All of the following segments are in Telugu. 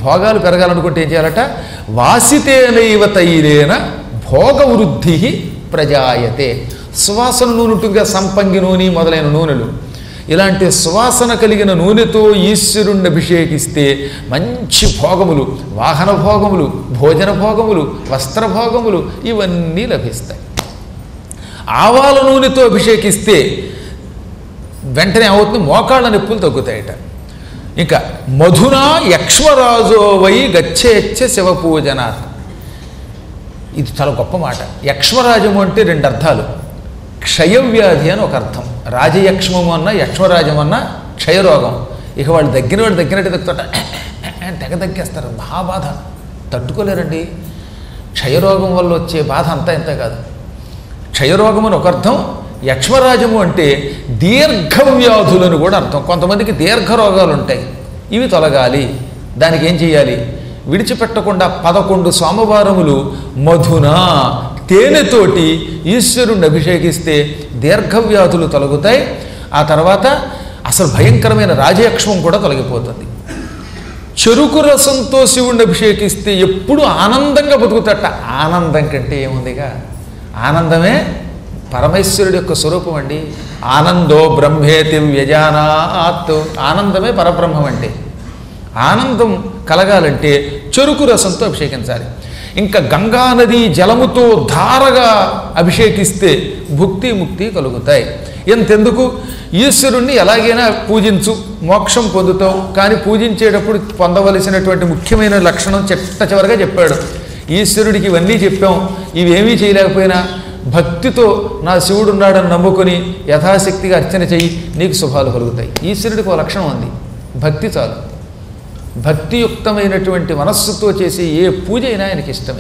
భోగాలు పెరగాలనుకుంటే ఏం చేయాలట? వాసితేనైవ తైరేన భోగవృద్ధి ప్రజాయతే. సువాసన నూనె ఉంటుందిగా, సంపంగి నూనె మొదలైన నూనెలు. ఇలాంటి సువాసన కలిగిన నూనెతో ఈశ్వరుణ్ణి అభిషేకిస్తే మంచి భోగములు, వాహన భోగములు, భోజన భోగములు, వస్త్ర భోగములు ఇవన్నీ లభిస్తాయి. ఆవాల నూనెతో అభిషేకిస్తే వెంటనే ఏమవుతుంది? మోకాళ్ళ నొప్పులు తగ్గుతాయట. ఇంకా మధునా యక్ష్మరాజో వై గచ్చేచ్చ శివపూజనాత్. ఇది చాలా గొప్ప మాట. యక్ష్మరాజము అంటే రెండు అర్థాలు. క్షయవ్యాధి అని ఒక అర్థం. రాజయక్ష్మము అన్న యక్ష్మరాజం అన్న క్షయరోగం. ఇక వాళ్ళు దగ్గినట్టు తగ్గుతాట తెగ తగ్గేస్తారు. మహాబాధ తట్టుకోలేరండి. క్షయరోగం వల్ల వచ్చే బాధ అంతా ఇంత కాదు. క్షయరోగం అని ఒక అర్థం. యక్ష్మరాజము అంటే దీర్ఘవ్యాధులను కూడా అర్థం. కొంతమందికి దీర్ఘ రోగాలు ఉంటాయి, ఇవి తొలగాలి. దానికి ఏం చేయాలి? విడిచిపెట్టకుండా 11 సోమవారములు మధున తేనెతోటి ఈశ్వరుణ్ణి అభిషేకిస్తే దీర్ఘవ్యాధులు తొలగుతాయి. ఆ తర్వాత అసలు భయంకరమైన రాజయక్ష్మం కూడా తొలగిపోతుంది. చెరుకు రసంతో శివుణ్ణి అభిషేకిస్తే ఎప్పుడు ఆనందంగా బతుకుతట. ఆనందం కంటే ఏముందిగా? ఆనందమే పరమేశ్వరుడి యొక్క స్వరూపం అండి. ఆనందో బ్రహ్మేతి వ్యజానాత్. ఆనందమే పరబ్రహ్మం అంటే. ఆనందం కలగాలంటే చెరుకు రసంతో అభిషేకించాలి. ఇంకా గంగానది జలముతో ధారగా అభిషేకిస్తే భుక్తి ముక్తి కలుగుతాయి. ఎంతెందుకు? ఈశ్వరుణ్ణి ఎలాగైనా పూజించు, మోక్షం పొందుతావు. కానీ పూజించేటప్పుడు పొందవలసినటువంటి ముఖ్యమైన లక్షణం చిట్ట చివరిగా చెప్పాడు. ఈశ్వరుడికి ఇవన్నీ చెప్పాం, ఇవేమీ చేయలేకపోయినా భక్తితో నా శివుడు ఉన్నాడని నమ్ముకొని యథాశక్తిగా అర్చన చెయ్యి, నీకు శుభాలు కలుగుతాయి. ఈశ్వరుడికి ఒక లక్షణం ఉంది, భక్తి చాలు. భక్తియుక్తమైనటువంటి మనస్సుతో చేసే ఏ పూజ అయినా ఆయనకి ఇష్టమే.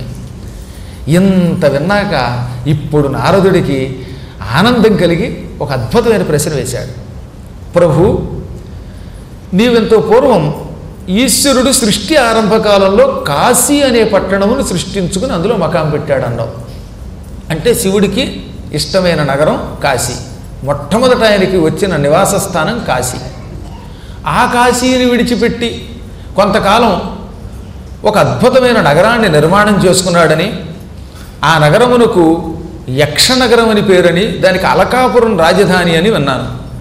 ఇంత విన్నాక ఇప్పుడు నారదుడికి ఆనందం కలిగి ఒక అద్భుతమైన ప్రశ్న వేశాడు. ప్రభు, నీవెంతో పూర్వం ఈశ్వరుడు సృష్టి ఆరంభకాలంలో కాశీ అనే పట్టణమును సృష్టించుకుని అందులో మకాం పెట్టాడు అన్నావు. అంటే శివుడికి ఇష్టమైన నగరం కాశీ. మొట్టమొదట ఆయనకి వచ్చిన నివాస స్థానం కాశీ. ఆ కాశీని విడిచిపెట్టి కొంతకాలం ఒక అద్భుతమైన నగరాన్ని నిర్మాణం చేసుకున్నాడని, ఆ నగరమునకు యక్షనగరం అని పేరని, దానికి అలకాపురం రాజధాని అని విన్నాను.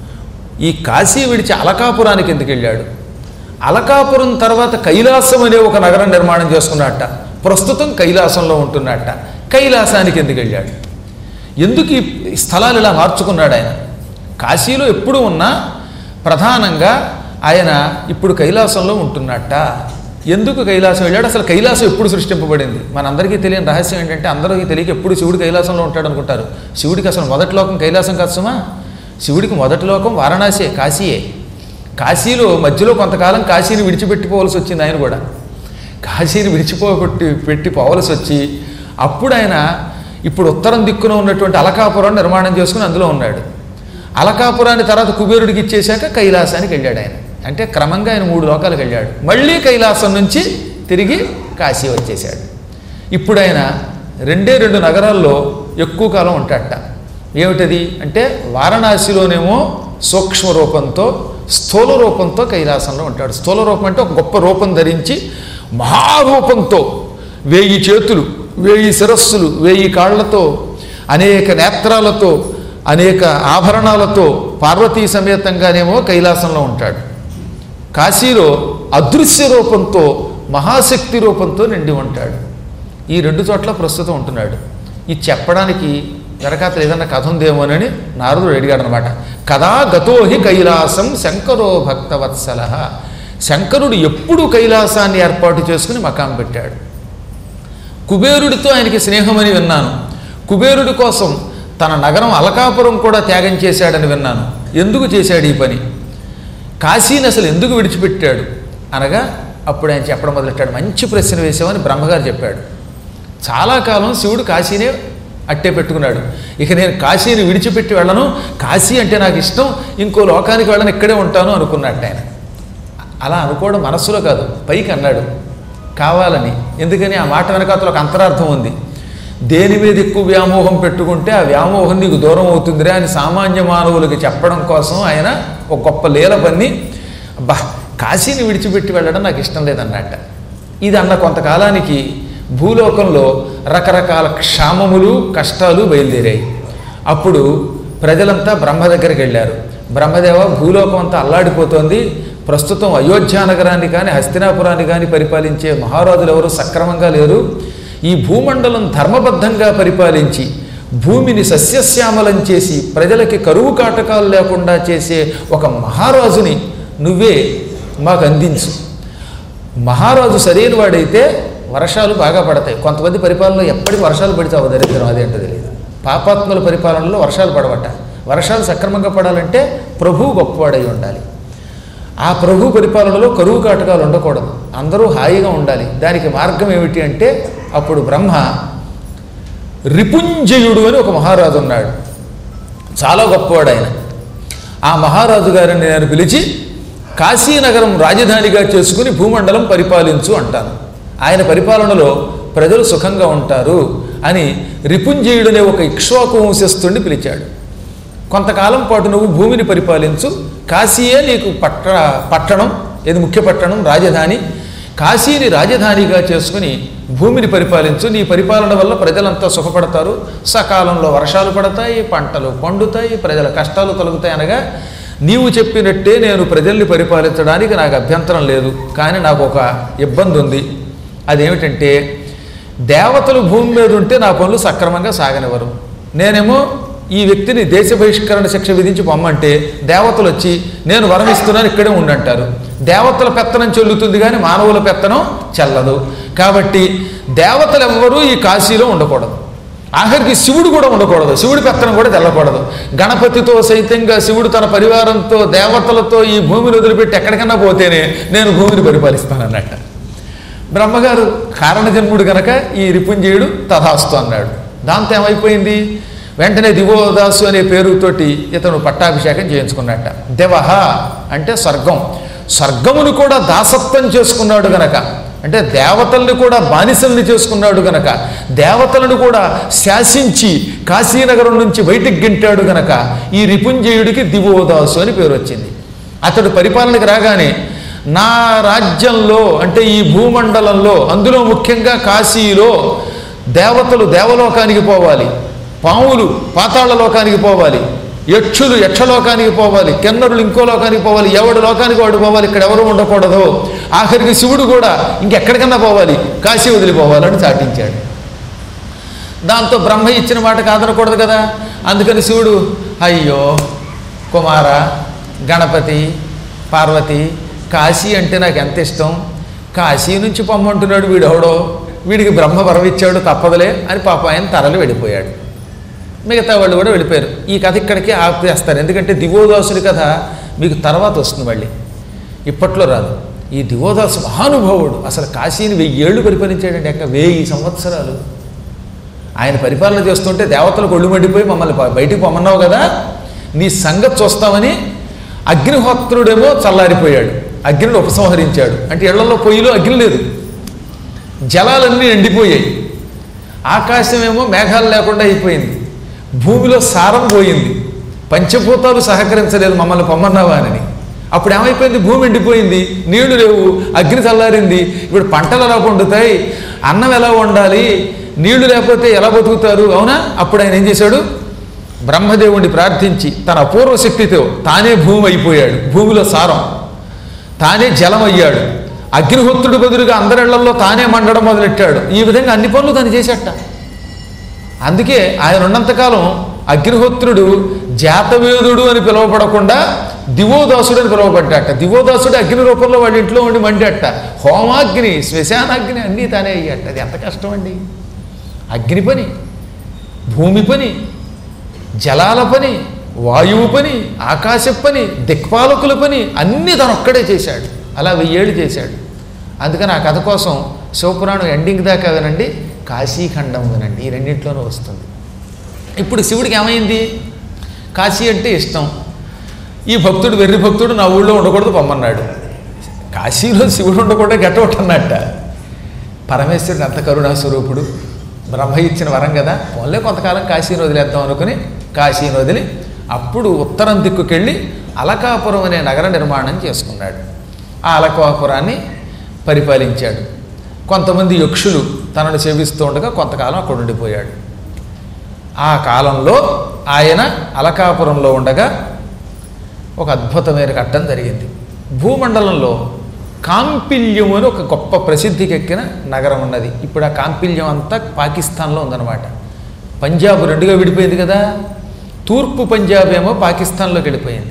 ఈ కాశీ విడిచి అలకాపురానికి ఎందుకు వెళ్ళాడు? అలకాపురం తర్వాత కైలాసం అనే ఒక నగరం నిర్మాణం చేసుకున్నట్ట. ప్రస్తుతం కైలాసంలో ఉంటున్నట్ట. కైలాసానికి ఎందుకు వెళ్ళాడు? ఎందుకు ఈ స్థలాలు ఇలా మార్చుకున్నాడు ఆయన? కాశీలో ఎప్పుడు ఉన్నా ప్రధానంగా ఆయన ఇప్పుడు కైలాసంలో ఉంటున్నట్ట. ఎందుకు కైలాసం వెళ్ళాడు? అసలు కైలాసం ఎప్పుడు సృష్టింపబడింది? మనందరికీ తెలియని రహస్యం ఏంటంటే, అందరికీ తెలియక ఎప్పుడు శివుడు కైలాసంలో ఉంటాడు అనుకుంటారు. శివుడికి అసలు మొదటి లోకం కైలాసం కాదు సుమా. శివుడికి మొదటి లోకం వారణాసియే, కాశీయే. కాశీలో మధ్యలో కొంతకాలం కాశీని విడిచిపెట్టిపోవలసి వచ్చింది. ఆయన కూడా కాశీని పెట్టి పోవలసి వచ్చి అప్పుడు ఆయన ఇప్పుడు ఉత్తరం దిక్కున ఉన్నటువంటి అలకాపురాన్ని నిర్మాణం చేసుకుని అందులో ఉన్నాడు. అలకాపురాన్ని తర్వాత కుబేరుడికి ఇచ్చేశాక కైలాసానికి వెళ్ళాడు ఆయన. అంటే క్రమంగా ఆయన 3 లోకాలకు వెళ్ళాడు. మళ్ళీ కైలాసం నుంచి తిరిగి కాశీ వచ్చేశాడు. ఇప్పుడు ఆయన 2 నగరాల్లో ఎక్కువ కాలం ఉంటాడట. ఏమిటది అంటే, వారణాసిలోనేమో సూక్ష్మ రూపంతో, స్థూల రూపంతో కైలాసంలో ఉంటాడు. స్థూల రూపం అంటే ఒక గొప్ప రూపం ధరించి మహారూపంతో 1000 చేతులు, 1000 శిరస్సులు, 1000 కాళ్లతో, అనేక నేత్రాలతో, అనేక ఆభరణాలతో పార్వతీ సమేతంగానేమో కైలాసంలో ఉంటాడు. కాశీలో అదృశ్య రూపంతో, మహాశక్తి రూపంతో నిండి ఉంటాడు. ఈ 2 చోట్ల ప్రస్తుతం ఉంటున్నాడు. ఇది చెప్పడానికి వెనకాతలు ఏదన్నా కథ ఉందేమోనని నారదుడు అడిగాడు అనమాట. కదా గతోహి కైలాసం శంకరో భక్తవత్సల. శంకరుడు ఎప్పుడు కైలాసాన్ని ఏర్పాటు చేసుకుని మకాం పెట్టాడు. కుబేరుడితో ఆయనకి స్నేహమని విన్నాను. కుబేరుడి కోసం తన నగరం అలకాపురం కూడా త్యాగం చేశాడని విన్నాను. ఎందుకు చేశాడు ఈ పని? కాశీని అసలు ఎందుకు విడిచిపెట్టాడు అనగా అప్పుడు ఆయన చెప్పడం మొదలెట్టాడు. మంచి ప్రశ్న వేసామని బ్రహ్మగారు చెప్పాడు. చాలా కాలం శివుడు కాశీనే అట్టే పెట్టుకున్నాడు. ఇక నేను కాశీని విడిచిపెట్టి వెళ్ళను, కాశీ అంటే నాకు ఇష్టం, ఇంకో లోకానికి వెళ్ళను, ఇక్కడే ఉంటాను అనుకున్నట్టు ఆయన. అలా అనుకోవడం మనస్సులో కాదు, పైకి అన్నాడు కావాలని. ఎందుకని? ఆ మాట వెనకాతలో ఒక అంతరార్థం ఉంది. దేని మీద ఎక్కువ వ్యామోహం పెట్టుకుంటే ఆ వ్యామోహం నీకు దూరం అవుతుందిరా అని సామాన్య మానవులకి చెప్పడం కోసం ఆయన ఒక గొప్ప లీల పన్ని, కాశీని విడిచిపెట్టి వెళ్ళడం నాకు ఇష్టం లేదన్నట్ట. ఇది అన్న కొంతకాలానికి భూలోకంలో రకరకాల క్షామములు కష్టాలు బయలుదేరాయి. అప్పుడు ప్రజలంతా బ్రహ్మ దగ్గరికి వెళ్ళారు. బ్రహ్మదేవ, భూలోకం అంతా అల్లాడిపోతోంది. ప్రస్తుతం అయోధ్య నగరాన్ని కానీ హస్తినాపురాన్ని కానీ పరిపాలించే మహారాజులు ఎవరు సక్రమంగా లేరు. ఈ భూమండలం ధర్మబద్ధంగా పరిపాలించి భూమిని సస్యశ్యామలం చేసి ప్రజలకి కరువు కాటకాలు లేకుండా చేసే ఒక మహారాజుని నువ్వే మాకు అందించు. మహారాజు సరైన వాడైతే వర్షాలు బాగా పడతాయి. కొంతమంది పరిపాలనలో ఎప్పటికీ వర్షాలు పడితే దరిద్రం, అదేంటో తెలియదు. పాపాత్ముల పరిపాలనలో వర్షాలు పడవట. వర్షాలు సక్రమంగా పడాలంటే ప్రభువు గొప్పవాడై ఉండాలి. ఆ ప్రభు పరిపాలనలో కరువు కాటకాలు ఉండకూడదు, అందరూ హాయిగా ఉండాలి. దానికి మార్గం ఏమిటి అంటే అప్పుడు బ్రహ్మ రిపుంజయుడు అని ఒక మహారాజు ఉన్నాడు, చాలా గొప్పవాడు ఆయన. ఆ మహారాజు గారిని నేను పిలిచి కాశీనగరం రాజధానిగా చేసుకుని భూమండలం పరిపాలించు అంటాను. ఆయన పరిపాలనలో ప్రజలు సుఖంగా ఉంటారు అని రిపుంజయుడనే ఒక ఇక్ష్వాకు వంశస్థుడిని పిలిచాడు. కొంతకాలం పాటు నువ్వు భూమిని పరిపాలించు, కాశీయే నీకు పట్టణం, ఇది ముఖ్య పట్టణం, రాజధాని. కాశీని రాజధానిగా చేసుకుని భూమిని పరిపాలించు. నీ పరిపాలన వల్ల ప్రజలంతా సుఖపడతారు, సకాలంలో వర్షాలు పడతాయి, పంటలు పండుతాయి, ప్రజల కష్టాలు తొలగుతాయి. అనగా నీవు చెప్పినట్టే నేను ప్రజల్ని పరిపాలించడానికి నాకు అభ్యంతరం లేదు. కానీ నాకు ఒక ఇబ్బంది ఉంది. అదేమిటంటే దేవతలు భూమి మీద ఉంటే నా పనులు సక్రమంగా సాగనివ్వరు. నేనేమో ఈ వ్యక్తిని దేశ బహిష్కరణ శిక్ష విధించి పొమ్మంటే దేవతలు వచ్చి నేను వరం ఇస్తున్నాను ఇక్కడే ఉండంటారు. దేవతల పెత్తనం చెల్లుతుంది కానీ మానవుల పెత్తనం చెల్లదు. కాబట్టి దేవతలు ఎవ్వరూ ఈ కాశీలో ఉండకూడదు. ఆఖరికి శివుడు కూడా ఉండకూడదు, శివుడి పెత్తనం కూడా తెల్లకూడదు. గణపతితో సైతంగా శివుడు తన పరివారంతో దేవతలతో ఈ భూమిని వదిలిపెట్టి ఎక్కడికన్నా పోతేనే నేను భూమిని పరిపాలిస్తానన్నట్ట. బ్రహ్మగారు కారణజన్ముడు గనక ఈ రిపుంజయుడు తథాస్తు అన్నాడు. దాంతో ఏమైపోయింది, వెంటనే దివోదాసు అనే పేరుతోటి ఇతను పట్టాభిషేకం చేయించుకున్నట్ట. దేవహ అంటే స్వర్గం, స్వర్గమును కూడా దాసత్వం చేసుకున్నాడు గనక, అంటే దేవతల్ని కూడా బానిసల్ని చేసుకున్నాడు గనక, దేవతలను కూడా శాసించి కాశీనగరం నుంచి బయటికి గింటాడు గనక ఈ రిపుంజయుడికి దివోదాసు అని పేరు వచ్చింది. అతడు పరిపాలనకు రాగానే నా రాజ్యంలో అంటే ఈ భూమండలంలో, అందులో ముఖ్యంగా కాశీలో దేవతలు దేవలోకానికి పోవాలి, పాములు పాతాళ లోకానికి పోవాలి, యక్షులు యక్షలోకానికి పోవాలి, కిన్నరులు ఇంకో లోకానికి పోవాలి, ఎవడు లోకానికి వాడు పోవాలి, ఇక్కడ ఎవరు ఉండకూడదు. ఆఖరికి శివుడు కూడా ఇంకెక్కడికన్నా పోవాలి, కాశీ వదిలిపోవాలని చాటించాడు. దాంతో బ్రహ్మ ఇచ్చిన మాట కాదనకూడదు కదా. అందుకని శివుడు అయ్యో కుమార, గణపతి, పార్వతి, కాశీ అంటే నాకు ఎంత ఇష్టం, కాశీ నుంచి పొమ్మంటున్నాడు వీడెవడో, వీడికి బ్రహ్మ వరం ఇచ్చాడు తప్పదులే అని పాప ఆయన తరలి వెళ్ళిపోయాడు. మిగతా వాళ్ళు కూడా వెళ్ళిపోయారు. ఈ కథ ఇక్కడికి ఆపేస్తారు, ఎందుకంటే దివోదాసుడి కథ మీకు తర్వాత వస్తుంది, మళ్ళీ ఇప్పట్లో రాదు. ఈ దివోదాసు మహానుభావుడు, అసలు కాశీని 1000 ఏళ్ళు పరిపాలించాడండి. అక్క 1000 సంవత్సరాలు ఆయన పరిపాలన చేస్తుంటే దేవతలకు ఒళ్ళు మండిపోయి మమ్మల్ని బయటికి పొమ్మన్నావు కదా, నీ సంగతి చూస్తామని అగ్నిహోత్రుడేమో చల్లారిపోయాడు, అగ్నిని ఉపసంహరించాడు. అంటే ఇళ్లలో పొయ్యిలో అగ్ని లేదు, జలాలన్నీ ఎండిపోయాయి, ఆకాశమేమో మేఘాలు లేకుండా అయిపోయింది, భూమిలో సారం పోయింది, పంచభూతాలు సహకరించలేదు మమ్మల్ని పొమ్మన్నావా అని. అప్పుడు ఏమైపోయింది, భూమి ఎండిపోయింది, నీళ్లు లేవు, అగ్ని చల్లారింది. ఇప్పుడు పంటలు ఎలా పండుతాయి, అన్నం ఎలా వండాలి, నీళ్లు లేకపోతే ఎలా బతుకుతారు, అవునా? అప్పుడు ఆయన ఏం చేశాడు, బ్రహ్మదేవుణ్ణి ప్రార్థించి తన అపూర్వ శక్తితో తానే భూమి అయిపోయాడు, భూమిలో సారం, తానే జలం అయ్యాడు. అగ్నిహోత్రుడి బదులుగా అందరిళ్లలో తానే మండడం మొదలెట్టాడు. ఈ విధంగా అన్ని పనులు తను చేసేట. అందుకే ఆయన ఉన్నంతకాలం అగ్నిహోత్రుడు జాతవేదుడు అని పిలువబడకుండా దివోదాసుడు అని పిలువబడ్డాట. దివోదాసుడు అగ్ని రూపంలో వాళ్ళ ఇంట్లో ఉండి మండేట. హోమాగ్ని, శ్మశానాగ్ని అన్నీ తానే అయ్యాట. అది ఎంత కష్టం అండి. అగ్ని పని, భూమి పని, జలాల పని, వాయువు పని, ఆకాశ పని, దిక్పాలకుల పని అన్నీ తను ఒక్కడే చేశాడు. అలా 1000 ఏళ్ళు చేశాడు. అందుకని ఆ కథ కోసం శివపురాణం ఎండింగ్ దాకా వినండి, కాశీఖండం వినండి, ఈ రెండింటిలోనూ వస్తుంది. ఇప్పుడు శివుడికి ఏమైంది, కాశీ అంటే ఇష్టం. ఈ భక్తుడు, వెర్రి భక్తుడు నా ఊళ్ళో ఉండకూడదు పొమ్మన్నాడు. కాశీలో శివుడు ఉండకూడదు గెటౌట్ అన్నట్ట. పరమేశ్వరుడు అంత కరుణాస్వరూపుడు, బ్రహ్మ ఇచ్చిన వరం కదా, పోన్లే కొంతకాలం కాశీని వదిలేద్దాం అనుకుని కాశీని వదిలి అప్పుడు ఉత్తరం దిక్కుకెళ్ళి అలకాపురం అనే నగర నిర్మాణం చేసుకున్నాడు. ఆ అలకాపురాన్ని పరిపాలించాడు. కొంతమంది యక్షులు తనను సేవిస్తూ ఉండగా కొంతకాలం అక్కడ ఉండిపోయాడు. ఆ కాలంలో ఆయన అలకాపురంలో ఉండగా ఒక అద్భుతమైన ఘట్టం జరిగింది. భూమండలంలో కాంపిల్యం అని ఒక గొప్ప ప్రసిద్ధికెక్కిన నగరం ఉన్నది. ఇప్పుడు ఆ కాంపిల్యం అంతా పాకిస్తాన్లో ఉందన్నమాట. పంజాబ్ రెండుగా విడిపోయింది కదా. తూర్పు పంజాబ్ ఏమో పాకిస్తాన్లోకి వెళ్ళిపోయింది,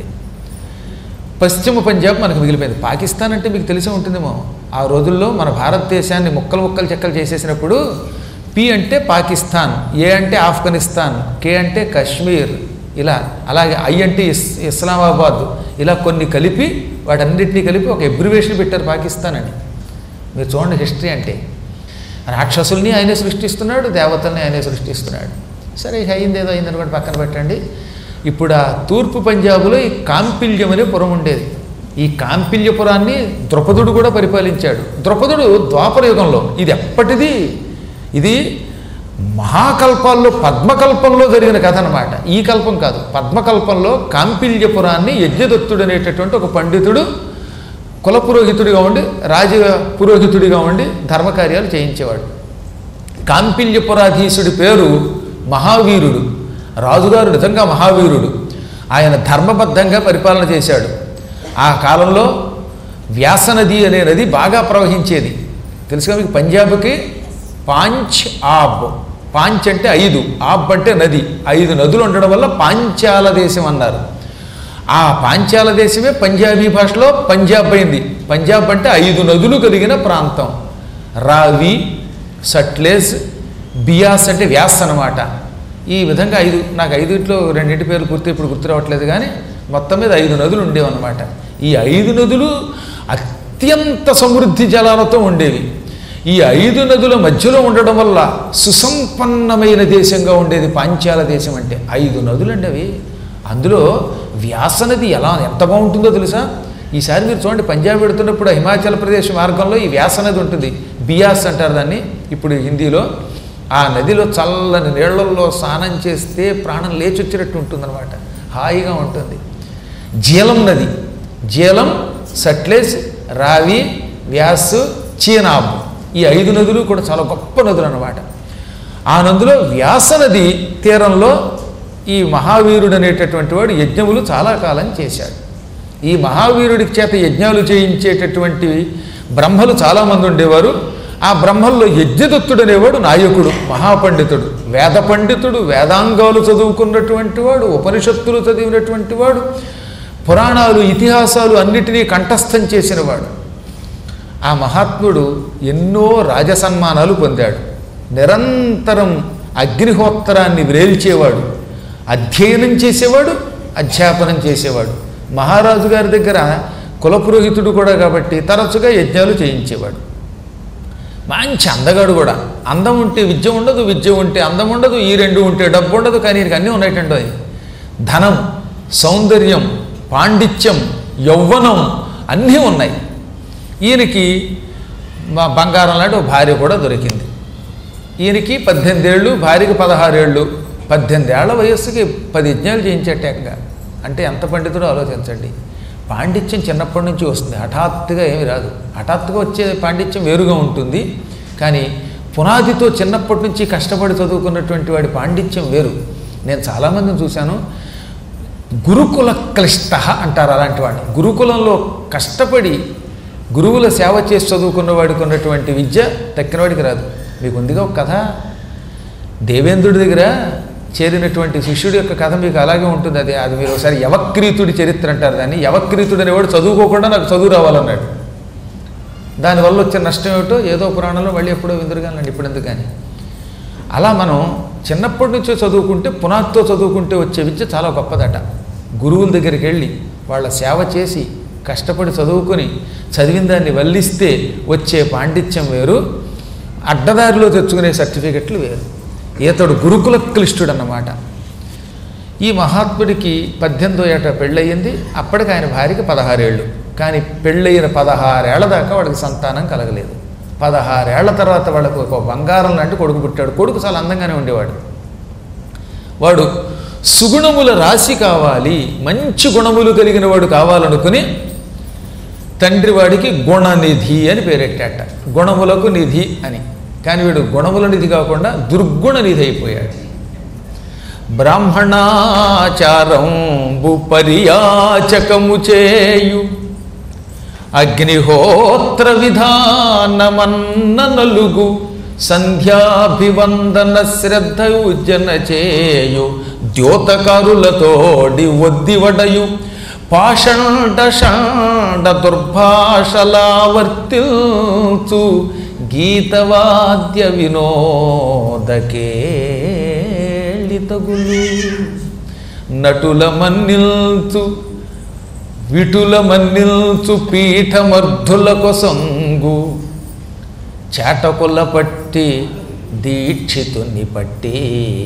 పశ్చిమ పంజాబ్ మనకు మిగిలిపోయింది. పాకిస్తాన్ అంటే మీకు తెలిసే ఉంటుందేమో, ఆ రోజుల్లో మన భారతదేశాన్ని ముక్కలు ముక్కలు చెక్కలు చేసేసినప్పుడు పి అంటే పాకిస్తాన్, ఏ అంటే ఆఫ్ఘనిస్తాన్, కే అంటే కాశ్మీర్, ఇలా అలాగే ఐ అంటే ఇస్లామాబాద్, ఇలా కొన్ని కలిపి వాటన్నిటినీ కలిపి ఒక అబ్రివేషన్ పెట్టారు పాకిస్తాన్ అని. మీరు చూడండి హిస్టరీ అంటే. రాక్షసుల్ని ఆయనే సృష్టిస్తున్నాడు, దేవతల్ని ఆయనే సృష్టిస్తున్నాడు. సరే అయింది ఏదో అయిందని కూడా పక్కన పెట్టండి. ఇప్పుడు ఆ తూర్పు పంజాబులో ఈ కాంపిల్యం అనే పురం ఉండేది. ఈ కాంపిల్యపురాన్ని ద్రౌపదుడు కూడా పరిపాలించాడు. ద్రౌపదుడు ద్వాపర యుగంలో, ఇది ఎప్పటిది, ఇది మహాకల్పాల్లో పద్మకల్పంలో జరిగిన కథ అనమాట. ఈ కల్పం కాదు, పద్మకల్పంలో కాంపిల్యపురాన్ని యజ్ఞదత్తుడు అనేటటువంటి ఒక పండితుడు కులపురోహితుడిగా ఉండి రాజ పురోహితుడిగా ఉండి ధర్మకార్యాలు చేయించేవాడు. కాంపిల్యపురాధీశుడి పేరు మహావీరుడు. రాజుగారు నిజంగా మహావీరుడు. ఆయన ధర్మబద్ధంగా పరిపాలన చేశాడు. ఆ కాలంలో వ్యాసనది అనే నది బాగా ప్రవహించేది. తెలుసుగా మీకు, పంజాబ్కి పాంచ్ ఆబ్, పాంచ్ అంటే 5, ఆబ్ అంటే నది, 5 నదులు ఉండడం వల్ల పాంచాల దేశం అన్నారు. ఆ పాంచాల దేశమే పంజాబీ భాషలో పంజాబ్ అయింది. పంజాబ్ అంటే 5 నదులు కలిగిన ప్రాంతం. రావి, సట్లెజ్, బియాస్ అంటే వ్యాస్ అన్నమాట. ఈ విధంగా 5, నాకు 5 2 పేర్లు ఇప్పుడు గుర్తు రావట్లేదు, కానీ మొత్తం మీద 5 నదులు ఉండేవన్నమాట. ఈ 5 నదులు అత్యంత సమృద్ధి జలాలతో ఉండేవి. ఈ 5 నదుల మధ్యలో ఉండడం వల్ల సుసంపన్నమైన దేశంగా ఉండేది పాంచాల దేశం అంటే. 5 నదులండి అవి. అందులో వ్యాసనది ఎంత బాగుంటుందో తెలుసా. ఈసారి మీరు చూడండి, పంజాబ్ పెడుతున్నప్పుడు హిమాచల్ ప్రదేశ్ మార్గంలో ఈ వ్యాసనది ఉంటుంది, బియాస్ అంటారు దాన్ని ఇప్పుడు హిందీలో. ఆ నదిలో చల్లని నీళ్లలో స్నానం చేస్తే ప్రాణం లేచొచ్చినట్టు ఉంటుందన్నమాట, హాయిగా ఉంటుంది. జీలం నది, జీలం, సట్లెజ్, రావి, వ్యాస్, చీనాబ్, ఈ 5 నదులు కూడా చాలా గొప్ప నదులు అన్నమాట. ఆ నదిలో వ్యాస నది తీరంలో ఈ మహావీరుడు అనేటటువంటి వాడు యజ్ఞములు చాలా కాలం చేశాడు. ఈ మహావీరుడికి చేత యజ్ఞాలు చేయించేటటువంటి బ్రహ్మలు చాలామంది ఉండేవారు. ఆ బ్రహ్మల్లో యజ్ఞదత్తుడు అనేవాడు నాయకుడు, మహాపండితుడు, వేద పండితుడు, వేదాంగాలు చదువుకున్నటువంటి వాడు, ఉపనిషత్తులు చదివినటువంటి వాడు, పురాణాలు ఇతిహాసాలు అన్నిటినీ కంఠస్థం చేసినవాడు. ఆ మహాత్ముడు ఎన్నో రాజసన్మానాలు పొందాడు. నిరంతరం అగ్నిహోత్రాన్ని వ్రేల్చేవాడు, అధ్యయనం చేసేవాడు, అధ్యాపనం చేసేవాడు. మహారాజు గారి దగ్గర కులపురోహితుడు కూడా కాబట్టి తరచుగా యజ్ఞాలు చేయించేవాడు. మంచి అందగాడు కూడా. అందం ఉంటే విద్య ఉండదు, విద్య ఉంటే అందం ఉండదు, ఈ 2 ఉంటే డబ్బు ఉండదు. కానీ ఈయనకి అన్నీ ఉన్నాయటండి. ధనం, సౌందర్యం, పాండిత్యం, యౌవనం అన్నీ ఉన్నాయి. ఈయనకి బంగారం లాంటి ఒక భార్య కూడా దొరికింది. ఈయనకి 18 ఏళ్ళు, భార్యకి 16 ఏళ్ళు. 18 ఏళ్ల వయస్సుకి 10 యజ్ఞాలు చేయించేటాక అంటే ఎంత పండితుడో ఆలోచించండి. పాండిత్యం చిన్నప్పటి నుంచి వస్తుంది, హఠాత్తుగా ఏమి రాదు. హఠాత్తుగా వచ్చే పాండిత్యం వేరుగా ఉంటుంది, కానీ పునాదితో చిన్నప్పటి నుంచి కష్టపడి చదువుకున్నటువంటి వాడి పాండిత్యం వేరు. నేను చాలామందిని చూశాను, గురుకుల క్లిష్ట అంటారు అలాంటి వాడిని. గురుకులంలో కష్టపడి గురువుల సేవ చేసి చదువుకున్న వాడికి ఉన్నటువంటి విద్య తక్కినవాడికి రాదు. మీకు ఉందిగా ఒక కథ, దేవేంద్రుడి దగ్గర చేరినటువంటి శిష్యుడి యొక్క కథ మీకు అలాగే ఉంటుంది. అది మీరు ఒకసారి యవక్రీతుడి చరిత్ర అంటారు దాన్ని. యవక్రీతుడు అనేవాడు చదువుకోకుండా నాకు చదువు రావాలన్నాడు. దానివల్ల వచ్చిన నష్టం ఏమిటో ఏదో పురాణంలో మళ్ళీ ఎప్పుడో విందురుగానండి, ఇప్పుడు ఎందుకు కానీ. అలా మనం చిన్నప్పటి నుంచో చదువుకుంటే, పునాదితో చదువుకుంటే వచ్చే విద్య చాలా గొప్పదట. గురువుల దగ్గరికి వెళ్ళి వాళ్ళ సేవ చేసి కష్టపడి చదువుకొని చదివిన దాన్ని వల్లిస్తే వచ్చే పాండిత్యం వేరు, అడ్డదారిలో తెచ్చుకునే సర్టిఫికెట్లు వేరు. ఈతడు గురుకుల క్లిష్టుడు అన్నమాట. ఈ మహాత్ముడికి 18వ ఏట పెళ్ళయింది. అప్పటికి ఆయన భార్యకి 16 ఏళ్ళు. కానీ పెళ్ళయిన 16 ఏళ్ల దాకా వాడికి సంతానం కలగలేదు. 16 ఏళ్ల తర్వాత వాళ్ళకు ఒక బంగారం లాంటి కొడుకు పుట్టాడు. కొడుకు చాలా అందంగానే ఉండేవాడు. వాడు సుగుణముల రాశి కావాలి, మంచి గుణములు కలిగిన వాడు కావాలనుకుని తండ్రి వాడికి గుణనిధి అని పేరెట్టాట, గుణములకు నిధి అని. కానీ వీడు గుణముల నిధి కాకుండా దుర్గుణ నిధి అయిపోయాడు. బ్రాహ్మణాచారంబు పర్యాచకము చేయు అగ్నిహోత్ర విధానమన్న నలుగు సంధ్యాభివందన శ్రద్ధయుజన చేయు ద్యోతకారులతోడి ఒద్దివడయు పాషండ షాండ దుర్భాషలావర్తిల్చు గీతవాద్య వినోదకేళితగులు నటుల మన్నిల్చు విటుల మన్నిల్చు పీఠమర్ధుల కొసంగు చాటకుల పట్టి దీక్షితుని పట్టి.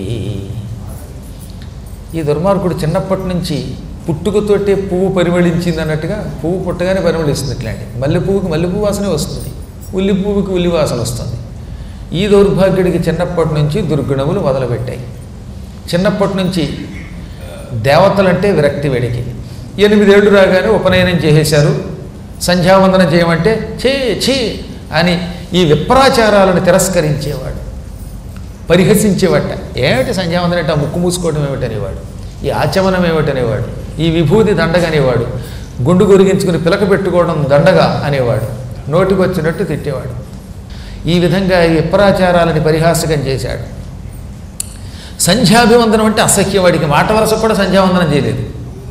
ఈ దుర్మార్గుడు చిన్నప్పటి నుంచి పుట్టుకతోటే పువ్వు పరిమళించింది అన్నట్టుగా పువ్వు పుట్టగానే పరిమళిస్తుంది. ఇట్లాంటి మల్లె పువ్వుకి మల్లె పువ్వు వాసనే వస్తుంది, ఉల్లి పువ్వుకి ఉల్లి వాసన వస్తుంది. ఈ దౌర్భాగ్యుడికి చిన్నప్పటి నుంచి దుర్గుణములు మొదలుపెట్టాయి. చిన్నప్పటి నుంచి దేవతలంటే విరక్తి వేడికి. 8 ఏళ్ళు రాగానే ఉపనయనం చేసేశారు. సంధ్యావందనం చేయమంటే ఛీ అని ఈ విప్రాచారాలను తిరస్కరించేవాడు, పరిహసించేవాట. ఏమిటి సంధ్యావందనం అంటే ఆ ముక్కు మూసుకోవడం ఏమిటనేవాడు, ఈ ఆచమనం ఏమిటనేవాడు, ఈ విభూతి దండగనేవాడు, గుండు గొరిగించుకుని పిలక పెట్టుకోవడం దండగా అనేవాడు, నోటికి వచ్చినట్టు తిట్టేవాడు. ఈ విధంగా ఈ విప్రాచారాలని పరిహాసకం చేశాడు. సంధ్యాభివందనం అంటే అసహ్యం. వాడికి మాట వరస కూడా సంధ్యావందనం చేయలేదు.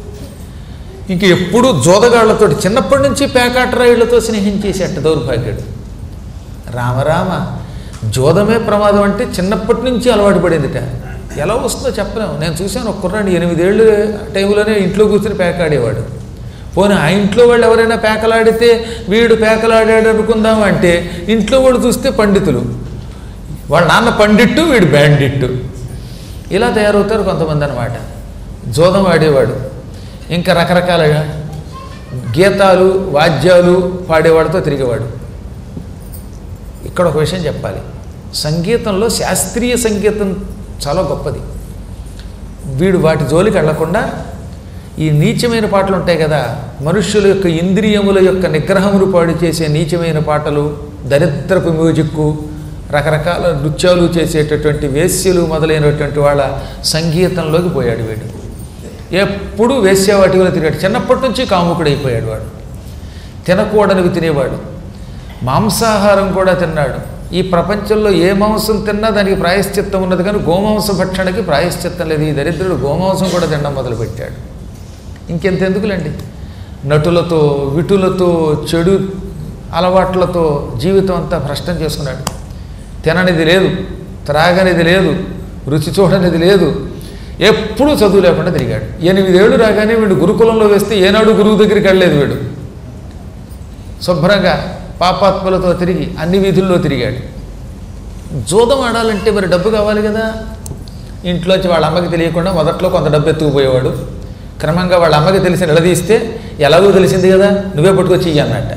ఇంక ఎప్పుడూ జోదగాళ్లతో చిన్నప్పటి నుంచి పేకాటరాయుళ్లతో స్నేహం చేసేట దౌర్భాగ్యుడు. రామరామ, జోదమే ప్రమాదం అంటే చిన్నప్పటి నుంచి అలవాటు పడిందిట. ఎలా వస్తుందో చెప్పలేము. నేను చూశాను ఒక కుర్రాడు 8 ఏళ్ళు టైంలోనే ఇంట్లో కూర్చొని పేకాడేవాడు. పోనీ ఆ ఇంట్లో వాళ్ళు ఎవరైనా పేకలాడితే వీడు పేకలాడాడు అనుకుందాం అంటే ఇంట్లో వాళ్ళు చూస్తే పండితులు, వాళ్ళ నాన్న పండిట్టు వీడు బ్యాండిట్టు, ఇలా తయారవుతారు కొంతమంది అన్నమాట. జోదం ఆడేవాడు. ఇంకా రకరకాల గీతాలు వాద్యాలు పాడేవాడితో తిరిగేవాడు. ఇక్కడ ఒక విషయం చెప్పాలి. సంగీతంలో శాస్త్రీయ సంగీతం చాలా గొప్పది. వీడు వాటి జోలికి వెళ్లకుండా ఈ నీచమైన పాటలు ఉంటాయి కదా, మనుష్యుల యొక్క ఇంద్రియముల యొక్క నిగ్రహములు పాడు చేసే నీచమైన పాటలు, దరిద్రపు మ్యూజిక్కు, రకరకాల నృత్యాలు చేసేటటువంటి వేశ్యలు మొదలైనటువంటి వాళ్ళ సంగీతంలోకి పోయాడు వీడు. ఎప్పుడూ వేశ్యావాటిలో తిరిగాడు. చిన్నప్పటి నుంచి కాముకుడు అయిపోయాడు వాడు. తినకూడనివి తినేవాడు, మాంసాహారం కూడా తిన్నాడు. ఈ ప్రపంచంలో ఏ మాంసం తిన్నా దానికి ప్రాయశ్చిత్తం ఉన్నది, కానీ గోమాంస భక్షణకి ప్రాయశ్చిత్తం లేదు. ఈ దరిద్రుడు గోమాంసం కూడా తినడం మొదలుపెట్టాడు. ఇంకెంతెందుకులేండి, నటులతో విటులతో చెడు అలవాట్లతో జీవితం అంతా భ్రష్టం చేసుకున్నాడు. తిననిది లేదు, త్రాగనిది లేదు, రుచి చూడనిది లేదు, ఎప్పుడూ చదువు లేకుండా తిరిగాడు. 8 ఏళ్ళు రాగానే వీడు గురుకులంలో వేస్తే ఏనాడు గురువు దగ్గరికి వెళ్ళలేదు. వీడు శుభ్రంగా పాపాత్మలతో తిరిగి అన్ని వీధుల్లో తిరిగాడు. జోదం ఆడాలంటే మరి డబ్బు కావాలి కదా. ఇంట్లోంచి వాళ్ళ అమ్మకి తెలియకుండా మొదట్లో కొంత డబ్బు ఎత్తుకుపోయేవాడు. క్రమంగా వాళ్ళ అమ్మకి తెలిసి నిలదీస్తే ఎలాగో తెలిసింది కదా, నువ్వే పట్టుకొచ్చి ఇయ్యి అన్నట్ట.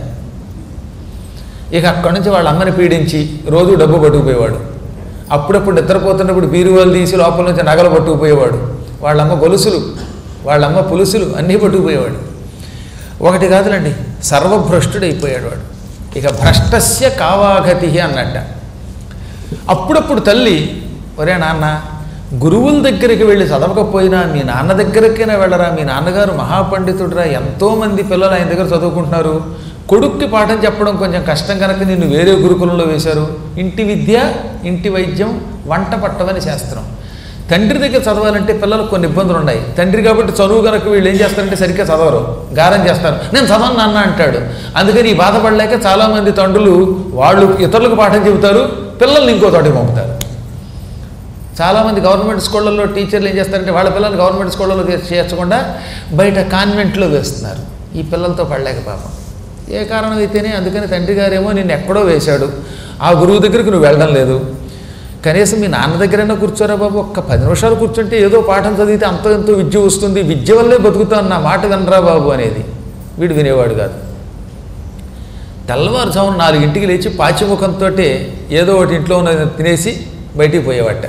ఇక అక్కడి నుంచి వాళ్ళ అమ్మని పీడించి రోజు డబ్బు పట్టుకుపోయేవాడు. అప్పుడప్పుడు నిద్రపోతున్నప్పుడు బీరువాలు తీసి లోపల నుంచి నగలు పట్టుకుపోయేవాడు. వాళ్ళమ్మ గొలుసులు, వాళ్ళమ్మ పులుసులు అన్నీ పట్టుకుపోయేవాడు. ఒకటి కాదులండి, సర్వభ్రష్టుడైపోయాడు వాడు. ఇక భ్రష్టస్య కావాగతి అన్నట్ట. అప్పుడప్పుడు తల్లి, ఒరే నాన్న, గురువుల దగ్గరికి వెళ్ళి చదవకపోయినా మీ నాన్న దగ్గరకైనా వెళ్ళరా, మీ నాన్నగారు మహాపండితుడురా, ఎంతోమంది పిల్లలు ఆయన దగ్గర చదువుకుంటున్నారు, కొడుక్కి పాఠం చెప్పడం కొంచెం కష్టం కనుక నిన్ను వేరే గురుకులంలో వేశారు. ఇంటి విద్య, ఇంటి వైద్యం, వంట పట్టవని శాస్త్రం. తండ్రి దగ్గర చదవాలంటే పిల్లలకు కొన్ని ఇబ్బందులు ఉన్నాయి. తండ్రి కాబట్టి చదువు కనుక వీళ్ళు ఏం చేస్తారంటే సరిగ్గా చదవరు, గారం చేస్తారు. నేను చదవను నాన్న అంటాడు. అందుకని ఈ బాధపడలేక చాలామంది తండ్రులు వాళ్ళు ఇతరులకు పాఠం చెబుతారు, పిల్లల్ని ఇంకో తోటికి పంపుతారు. చాలామంది గవర్నమెంట్ స్కూళ్ళల్లో టీచర్లు ఏం చేస్తారంటే వాళ్ళ పిల్లల్ని గవర్నమెంట్ స్కూళ్ళలో చేర్చకుండా బయట కాన్వెంట్లో వేస్తున్నారు. ఈ పిల్లలతో పడలేక పాపం ఏ కారణం అయితేనే. అందుకని తండ్రి గారేమో నిన్ను ఎక్కడో వేశాడు, ఆ గురువు దగ్గరికి నువ్వు వెళ్ళడం లేదు, కనీసం మీ నాన్న దగ్గరైనా కూర్చోరా బాబు, ఒక్క 10 నిమిషాలు కూర్చుంటే ఏదో పాఠం చదివితే అంతో ఎంతో విద్య వస్తుంది, విద్య వల్లే బతుకుతాను, నా మాట వినరా బాబు అనేది వీడు వినేవాడు కాదు. తెల్లవారుజామున 4 లేచి పాచిముఖంతో ఏదో ఒకటి ఇంట్లో ఉన్న తినేసి బయటికి పోయేవాట.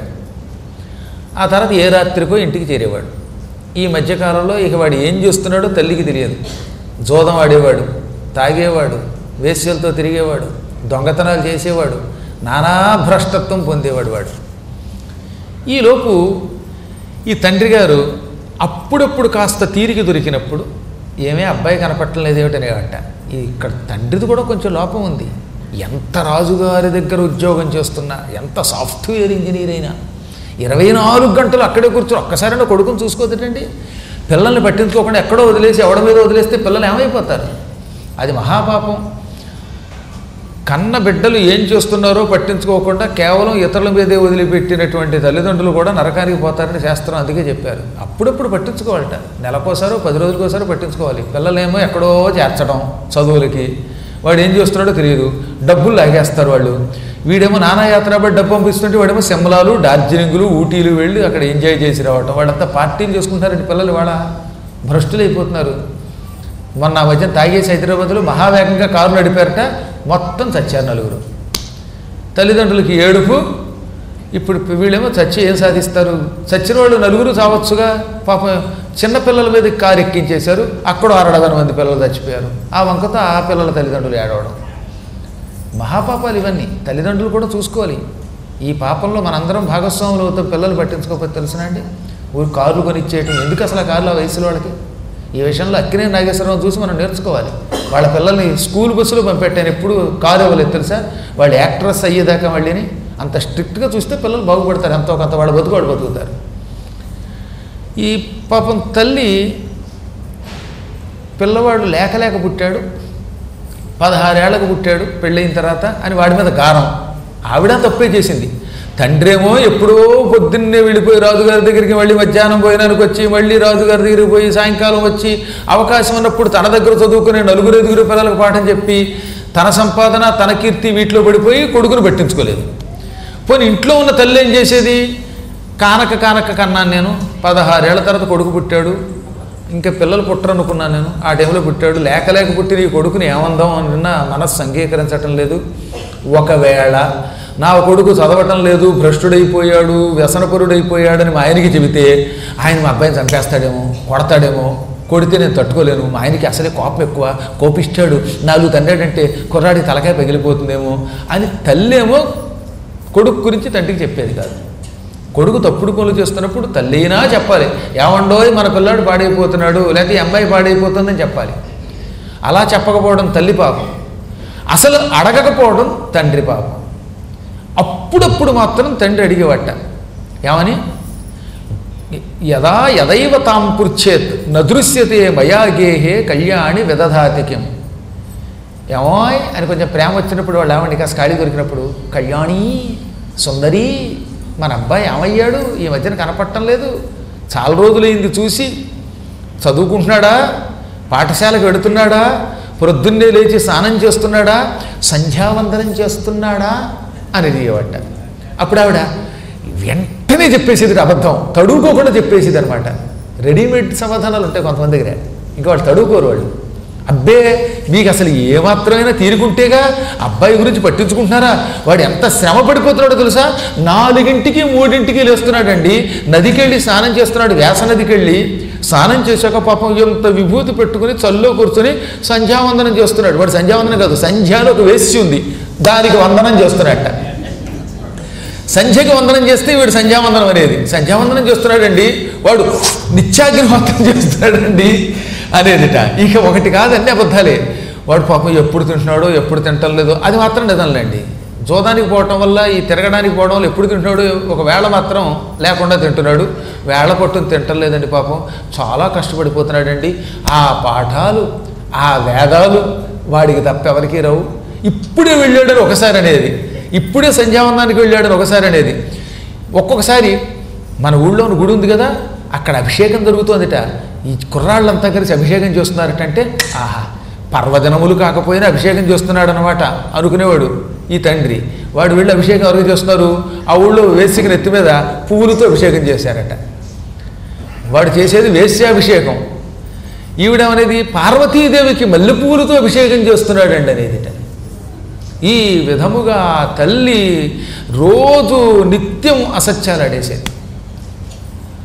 ఆ తర్వాత ఏ రాత్రికో ఇంటికి చేరేవాడు. ఈ మధ్యకాలంలో ఇక వాడు ఏం చేస్తున్నాడో తల్లికి తెలియదు. జోదం ఆడేవాడు, తాగేవాడు, వేశ్యలతో తిరిగేవాడు, దొంగతనాలు చేసేవాడు, నానా భ్రష్టత్వం పొందేవాడు వాడు. ఈలోపు ఈ తండ్రి గారు అప్పుడప్పుడు కాస్త తీరిక దొరికినప్పుడు ఏమే అబ్బాయి కనపట్టం లేదేమిటనేవంట. ఇక్కడ తండ్రిది కూడా కొంచెం లోపం ఉంది. ఎంత రాజుగారి దగ్గర ఉద్యోగం చేస్తున్నా, ఎంత సాఫ్ట్వేర్ ఇంజనీర్ అయినా 24 గంటలు అక్కడే కూర్చొని ఒక్కసారైనా కొడుకుని చూసుకోదటండి. పిల్లల్ని పట్టించుకోకుండా ఎక్కడో వదిలేసి ఎవడ మీద వదిలేస్తే పిల్లలు ఏమైపోతారు? అది మహాపాపం. కన్న బిడ్డలు ఏం చేస్తున్నారో పట్టించుకోకుండా కేవలం ఇతరుల మీదే వదిలిపెట్టినటువంటి తల్లిదండ్రులు కూడా నరకానికి పోతారని శాస్త్రం అందుకే చెప్పారు. అప్పుడప్పుడు పట్టించుకోవాలట, నెలకోసారో 10 రోజులకోసారో పట్టించుకోవాలి. పిల్లలేమో ఎక్కడో చేర్చడం చదువులకి, వాడు ఏం చేస్తున్నాడో తెలియదు, డబ్బులు లాగేస్తారు వాళ్ళు. వీడేమో నానాయాత్రపడి డబ్బు పంపిస్తుంటే వాడేమో సిమ్లాలు, డార్జిలింగులు, ఊటీలు వెళ్ళి అక్కడ ఎంజాయ్ చేసి రావటం. వాళ్ళంతా పార్టీలు చేసుకుంటారండి. పిల్లలు వాళ్ళ భ్రష్టులు అయిపోతున్నారు. మొన్న మధ్యన తాగేసి హైదరాబాద్లో మహావేగంగా కారు నడిపారట, మొత్తం చచ్చారు 4. తల్లిదండ్రులకి ఏడుపు. ఇప్పుడు వీళ్ళేమో చచ్చి ఏం సాధిస్తారు? చచ్చిన వాళ్ళు 4 చావచ్చుగా. పాపం చిన్నపిల్లల మీద కారు ఎక్కించేశారు, అక్కడ 60 మంది పిల్లలు చచ్చిపోయారు. ఆ వంకతో ఆ పిల్లల తల్లిదండ్రులు ఏడవడం. మహాపాపాలు ఇవన్నీ. తల్లిదండ్రులు కూడా చూసుకోవాలి. ఈ పాపంలో మనందరం భాగస్వాములు అవుతాం. పిల్లలు పట్టించుకోకపోతే తెలుసునా అండి? ఊరు కార్లు కొనిచ్చేయటం ఎందుకు అసలు ఆ కార్లు ఆ వయసులో వాళ్ళకి? ఈ విషయంలో అక్కినేని నాగేశ్వరరావు చూసి మనం నేర్చుకోవాలి. వాళ్ళ పిల్లల్ని స్కూల్ బస్సులో పంపెట్టాను, ఎప్పుడు కారు ఇవ్వలేదు తెలుసా? వాళ్ళు యాక్ట్రెస్ అయ్యేదాకా వాళ్ళని అంత స్ట్రిక్ట్గా చూస్తే పిల్లలు బాగుపడతారు. ఎంతో కొంత వాళ్ళ బతుకు బతుకుతారు. ఈ పాపం తల్లి పిల్లవాడు లేక పుట్టాడు, 16 ఏళ్లకు పుట్టాడు పెళ్ళయిన తర్వాత అని వాడి మీద గారం. ఆవిడ తప్పే చేసింది. తండ్రేమో ఎప్పుడో పొద్దున్నే వెళ్ళిపోయి రాజుగారి దగ్గరికి, మళ్ళీ మధ్యాహ్నం భోజనానికి వచ్చి, మళ్ళీ రాజుగారి దగ్గరికి పోయి సాయంకాలం వచ్చి, అవకాశం ఉన్నప్పుడు తన దగ్గర చదువుకునే 4 పిల్లలకు పాఠం చెప్పి తన సంపాదన తన కీర్తి వీటిలో పడిపోయి కొడుకును పట్టించుకోలేదు. పోనీ ఇంట్లో ఉన్న తల్లి ఏం చేసేది? కానక కన్నాను నేను, 16 ఏళ్ల తర్వాత కొడుకు పుట్టాడు, ఇంకా పిల్లలు పుట్టరనుకున్నాను నేను, ఆ టైంలో పుట్టాడు, లేక పుట్టిన ఈ కొడుకుని ఏమందాం అన్న మనస్సు అంగీకరించటం లేదు. ఒకవేళ నా కొడుకు చదవటం లేదు, భ్రష్టుడైపోయాడు, వ్యసనపరుడైపోయాడని మా ఆయనకి చెబితే ఆయన మా అబ్బాయిని చంపేస్తాడేమో, కొడతాడేమో, కొడితే నేను తట్టుకోలేను, మా ఆయనకి అసలే కోపం ఎక్కువ, కోపిస్తాడు, 4 తండ్రాడంటే కుర్రాడి తలకాయ పగిలిపోతుందేమో అని తల్లేమో కొడుకు గురించి తండ్రికి చెప్పేది కాదు. కొడుకు తప్పుడు పనులు చేస్తున్నప్పుడు తల్లి అయినా చెప్పాలి, ఏమండోయ్ మన పిల్లాడు పాడైపోతున్నాడు, లేకపోతే ఈ అమ్మాయి పాడైపోతుందని చెప్పాలి. అలా చెప్పకపోవడం తల్లి పాపం, అసలు అడగకపోవడం తండ్రి పాపం. అప్పుడప్పుడు మాత్రం తండ్రి అడిగేవాట, ఏమని? యదైవ తాం పృచ్చేత్ నదృశ్యతే మయాగేహే కళ్యాణి విదధాతిక్యం. ఏమోయ్ అని కొంచెం ప్రేమ వచ్చినప్పుడు వాళ్ళు ఏమండి కాస్త ఖాళీ దొరికినప్పుడు, కళ్యాణి సుందరి మన అబ్బాయి ఏమయ్యాడు, ఈ మధ్యన కనపడటం లేదు, చాలా రోజులైంది చూసి, చదువుకుంటున్నాడా, పాఠశాలకు వెడుతున్నాడా, ప్రొద్దున్నే లేచి స్నానం చేస్తున్నాడా, సంధ్యావందనం చేస్తున్నాడా అని అడిగేవాట. అప్పుడు ఆవిడ వెంటనే చెప్పేసేది అబద్ధం, తడువుకోకుండా చెప్పేసేది అనమాట. రెడీమేడ్ సమాధానాలు ఉంటాయి కొంతమంది దగ్గర, ఇంకా వాళ్ళు తడువుకోరు. వాళ్ళు అబ్బే మీకు అసలు ఏమాత్రమైనా తీరుకుంటేగా అబ్బాయి గురించి పట్టించుకుంటున్నారా, వాడు ఎంత శ్రమ పడిపోతున్నాడో తెలుసా, 4ంటికి 3ంటికి లేస్తున్నాడండి, నదికి వెళ్ళి స్నానం చేస్తున్నాడు, వ్యాస నదికి వెళ్ళి స్నానం చేశాక పాపం ఎంత విభూతి పెట్టుకుని చల్లో కూర్చొని సంధ్యావందనం చేస్తున్నాడు. వాడు సంధ్యావందనం కాదు, సంధ్యాలో ఒక వేసి ఉంది, దానికి వందనం చేస్తున్నట్ట. సంధ్యకి వందనం చేస్తే వీడు సంధ్యావందనం అనేది. సంధ్యావందనం చేస్తున్నాడండి, వాడు నిత్యాగ్నిహోత్రం చేస్తున్నాడండి అనేదిట. ఇక ఒకటి కాదండి అబద్ధాలే. వాడు పాపం ఎప్పుడు తింటున్నాడో ఎప్పుడు తింటం లేదో అది మాత్రం నిజంలేండి. జోదానికి పోవటం వల్ల, ఈ తిరగడానికి పోవడం వల్ల ఎప్పుడు తింటున్నాడు, ఒకవేళ మాత్రం లేకుండా తింటున్నాడు, వేళ పట్టును తింటం లేదండి పాపం, చాలా కష్టపడిపోతున్నాడండి. ఆ పాఠాలు ఆ వేదాలు వాడికి తప్ప ఎవరికి రావు. ఇప్పుడే వెళ్ళాడని ఒకసారి అనేది, ఇప్పుడే సంధ్యావందనానికి వెళ్ళాడని ఒకసారి అనేది. ఒక్కొక్కసారి మన ఊళ్ళోని గుడి ఉంది కదా, అక్కడ అభిషేకం జరుగుతోందిట. ఈ కుర్రాళ్ళంతా కలిసి అభిషేకం చేస్తున్నారటంటే, ఆహా పర్వదినములు కాకపోయినా అభిషేకం చేస్తున్నాడు అనమాట అనుకునేవాడు ఈ తండ్రి. వాడు వెళ్ళి అభిషేకం ఎవరికి చేస్తున్నారు, ఆ ఊళ్ళో వేసిక నెత్తి మీద పువ్వులతో అభిషేకం చేశారట. వాడు చేసేది వేశ్యాభిషేకం, ఈవిడమనేది పార్వతీదేవికి మల్లె పువ్వులతో అభిషేకం చేస్తున్నాడండి అనేదిట. ఈ విధముగా తల్లి రోజు నిత్యం అసత్యాలు ఆడేసేది.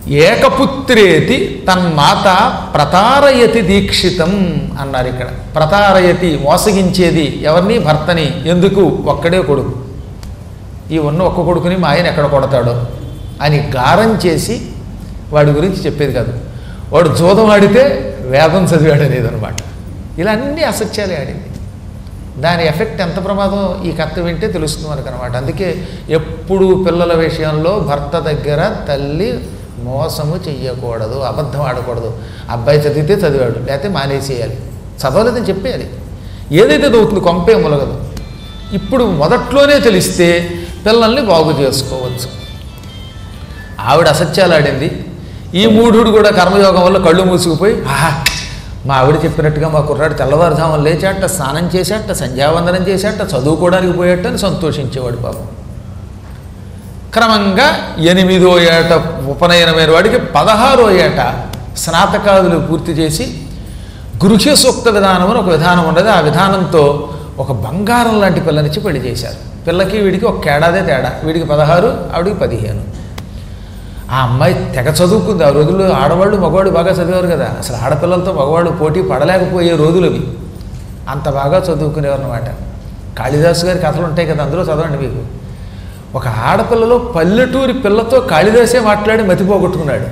ఏకపుత్రేతి తన్మాత ప్రతారయతి దీక్షితం అన్నారు. ఇక్కడ ప్రతారయతి మోసగించేది ఎవరిని? భర్తని. ఎందుకు? ఒక్కడే కొడుకు, ఈ ఉన్న ఒక్క కొడుకుని మా ఆయన ఎక్కడ కొడతాడో అని గారం చేసి వాడి గురించి చెప్పేది కాదు. వాడు జూదం ఆడితే వేదం చదివాడు అనేది అనమాట. ఇలా అన్ని అసత్యాలే ఆడింది. దాని ఎఫెక్ట్ ఎంత ప్రమాదం ఈ కథ వింటే తెలుస్తుంది మనకు అనమాట. అందుకే ఎప్పుడు పిల్లల విషయంలో భర్త దగ్గర తల్లి మోసము చెయ్యకూడదు, అబద్ధం ఆడకూడదు. అబ్బాయి చదివితే చదివాడు, లేకపోతే మానేసేయాలి, చదవలేదని చెప్పేయాలి. ఏదైతే చదువుతుంది కొంపే మొలగదు. ఇప్పుడు మొదట్లోనే తెలిస్తే పిల్లల్ని బాగు చేసుకోవచ్చు. ఆవిడ అసత్యాలు ఆడింది. ఈ మూఢుడు కూడా కర్మయోగం వల్ల కళ్ళు మూసుకుపోయి, ఆహా మా ఆవిడ చెప్పినట్టుగా మా కుర్రాడు తెల్లవారుజామున లేచాట, స్నానం చేశాట, సంధ్యావందనం చేశాట, చదువుకోవడానికి పోయాట అని సంతోషించేవాడు పాపం. క్రమంగా 8వ ఏట ఉపనయనమైన వాడికి 16వ ఏట స్నాతకాదులు పూర్తి చేసి గృహ్య సూక్త విధానం అని ఒక విధానం ఉన్నది. ఆ విధానంతో ఒక బంగారం లాంటి పిల్లనిచ్చి పెళ్లి చేశారు. పిల్లకి వీడికి ఒక ఏడాదే తేడా. వీడికి 16, ఆవిడికి 15. ఆ అమ్మాయి తెగ చదువుకుంది. ఆ రోజుల్లో ఆడవాళ్ళు మగవాళ్ళు బాగా చదివారు కదా. అసలు ఆడపిల్లలతో మగవాళ్ళు పోటీ పడలేకపోయే రోజులు అవి. అంత బాగా చదువుకునేవారు అన్నమాట. కాళిదాసు గారి కథలు ఉంటాయి కదా, అందులో చదవండి మీకు. ఒక ఆడపిల్లలో పల్లెటూరి పిల్లతో కాళిదాసే మాట్లాడి మతిపోగొట్టుకున్నాడు.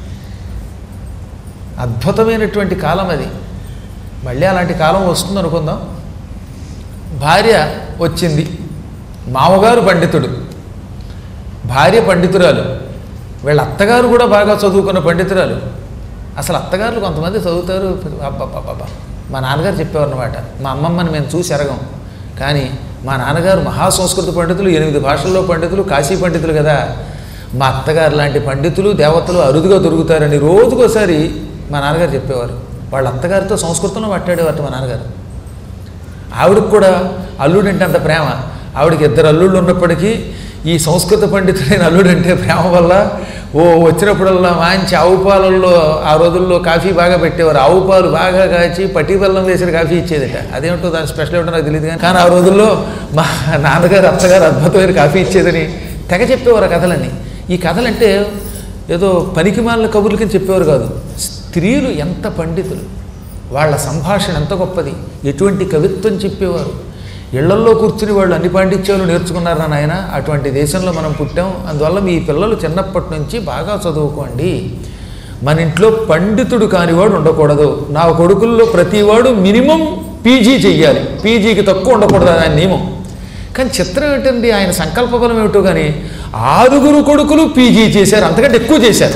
అద్భుతమైనటువంటి కాలం అది. మళ్ళీ అలాంటి కాలం వస్తుంది అనుకుందాం. భార్య వచ్చింది, మామగారు పండితుడు, భార్య పండితురాలు, వీళ్ళ అత్తగారు కూడా బాగా చదువుకున్న పండితురాలు. అసలు అత్తగారులు కొంతమంది చదువుతారు. అబ్బబ్బబ్బబ్బా, మా నాన్నగారు చెప్పేవారు అన్నమాట. మా అమ్మమ్మని మేము చూసి ఎరగం, కానీ మా నాన్నగారు మహాసంస్కృత పండితులు, 8 భాషల్లో పండితులు, కాశీ పండితులు కదా. మా అత్తగారు లాంటి పండితులు దేవతలు అరుదుగా దొరుకుతారని రోజుకోసారి మా నాన్నగారు చెప్పేవారు. వాళ్ళ అత్తగారితో సంస్కృతంలో మాట్లాడేవారు మా నాన్నగారు. ఆవిడకు కూడా అల్లుడంటే అంత ప్రేమ. ఆవిడకి 2 అల్లుళ్ళు ఉన్నప్పటికీ ఈ సంస్కృత పండితుడైన అల్లుడంటే ప్రేమ వల్ల వచ్చినప్పుడల్లా మంచి ఆవు పాలల్లో ఆ రోజుల్లో కాఫీ బాగా పెట్టేవారు. ఆవు పాలు బాగా కాచి పట్టి బెల్లం వేసిన కాఫీ ఇచ్చేదట. అదేమిటో దాని స్పెషల్ ఏమిటో నాకు తెలియదు. కానీ ఆ రోజుల్లో మా నాన్నగారు అత్తగారు అద్భుతమైన కాఫీ ఇచ్చేదని తెగ చెప్పేవారు ఆ కథలన్నీ. ఈ కథలంటే ఏదో పనికిమాలిన కబుర్ల కింద చెప్పేవారు కాదు. స్త్రీలు ఎంత పండితులు, వాళ్ళ సంభాషణ ఎంత గొప్పది, ఎటువంటి కవిత్వం చెప్పేవారు. ఇళ్లల్లో కూర్చుని వాళ్ళు అన్ని పాండిత్యాలు నేర్చుకున్నారా నాయన. అటువంటి దేశంలో మనం పుట్టాం. అందువల్ల మీ పిల్లలు చిన్నప్పటి నుంచి బాగా చదువుకోండి. మన ఇంట్లో పండితుడు కానివాడు ఉండకూడదు. నా కొడుకుల్లో ప్రతివాడు మినిమం పీజీ చెయ్యాలి, పీజీకి తక్కువ ఉండకూడదు ఆయన నియమం. కానీ చిత్రం ఏంటండి, ఆయన సంకల్ప బలం ఏమిటో కానీ 6 కొడుకులు పీజీ చేశారు, అంతకంటే ఎక్కువ చేశారు.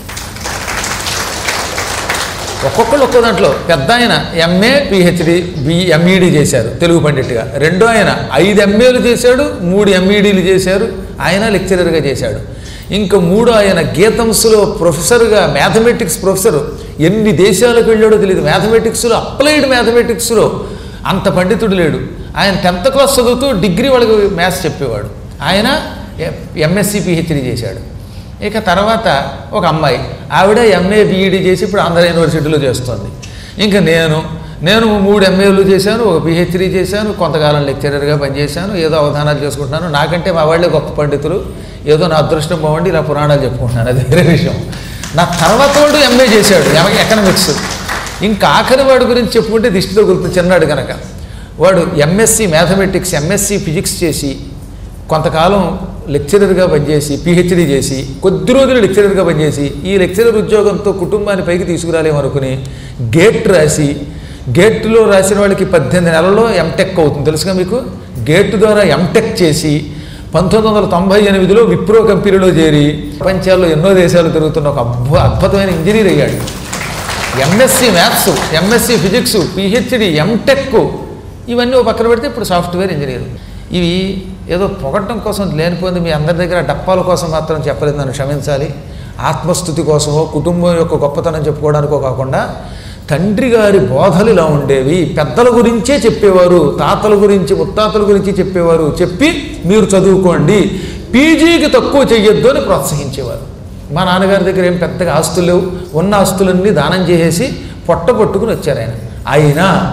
ఒక్కొక్కళ్ళు ఒక్కో దాంట్లో. పెద్ద ఆయన ఎంఏ పిహెచ్డి ఎంఈడి చేశారు తెలుగు పండిట్గా. రెండో ఆయన 5 ఎంఏలు చేశాడు, 3 ఎంఈడీలు చేశారు, ఆయన లెక్చరర్గా చేశాడు. ఇంకా 3 ఆయన గీతంస్లో ప్రొఫెసర్గా, మ్యాథమెటిక్స్ ప్రొఫెసరు. ఎన్ని దేశాలకు వెళ్ళాడో తెలియదు. మ్యాథమెటిక్స్లో, అప్లైడ్ మ్యాథమెటిక్స్లో అంత పండితుడు లేడు. ఆయన 10th క్లాస్ చదువుతూ డిగ్రీ వాళ్ళకి మ్యాథ్స్ చెప్పేవాడు. ఆయన ఎంఎస్సి పిహెచ్డి చేశాడు. ఇక తర్వాత ఒక అమ్మాయి, ఆవిడ ఎంఏ బిఈడి చేసి ఇప్పుడు ఆంధ్ర యూనివర్సిటీలో చేస్తుంది. ఇంకా నేను 3 ఎంఏలు చేశాను, ఒక పిహెచ్డి చేశాను, కొంతకాలం లెక్చరర్గా పనిచేశాను, ఏదో అవధానాలు చేసుకుంటున్నాను. నాకంటే మా వాళ్ళే గొప్ప పండితులు, ఏదో నా అదృష్టం బాగుండి ఇలా పురాణాలు చెప్పుకుంటున్నాను, అది వేరే విషయం. నా తర్వాత వాడు ఎంఏ చేశాడు ఎకనామిక్స్. ఇంకా ఆఖరి వాడి గురించి చెప్పుకుంటే దిష్టితో గుర్తు, చిన్నాడు కనుక. వాడు ఎంఎస్సి మ్యాథమెటిక్స్, ఎంఎస్సి ఫిజిక్స్ చేసి కొంతకాలం లెక్చరర్గా పనిచేసి, పిహెచ్డి చేసి, కొద్ది రోజులు లెక్చరర్గా పనిచేసి, ఈ లెక్చరర్ ఉద్యోగంతో కుటుంబాన్ని పైకి తీసుకురాలేమనుకుని గేట్ రాసి, గేట్లో రాసిన వాళ్ళకి 18 నెలల్లో ఎంటెక్ అవుతుంది, తెలుసుగా మీకు. గేట్ ద్వారా ఎంటెక్ చేసి 1998లో విప్రో కంపెనీలో చేరి ప్రపంచాల్లో ఎన్నో దేశాలు తిరుగుతున్న ఒక అద్భుతమైన ఇంజనీర్ అయ్యాడు. MSc maths, MSc physics, PhD, MTech ఇవన్నీ ఒక పక్కన పెడితే ఇప్పుడు సాఫ్ట్వేర్ ఇంజనీర్. ఇవి ఏదో పొగట్టం కోసం లేనిపోయింది, మీ అందరి దగ్గర డప్పాల కోసం మాత్రం చెప్పలేదు, నన్ను క్షమించాలి. ఆత్మస్థుతి కోసమో కుటుంబం యొక్క గొప్పతనం చెప్పుకోవడానికో కాకుండా తండ్రి గారి బోధలు ఇలా ఉండేవి. పెద్దల గురించే చెప్పేవారు, తాతల గురించి, ముత్తాతల గురించి చెప్పేవారు. చెప్పి మీరు చదువుకోండి, పీజీకి తక్కువ చెయ్యొద్దు అని ప్రోత్సహించేవారు. మా నాన్నగారి దగ్గర ఏం పెద్దగా ఆస్తులు లేవు, ఉన్న ఆస్తులన్నీ దానం చేసేసి పొట్ట పట్టుకుని వచ్చారు ఆయన. అయినా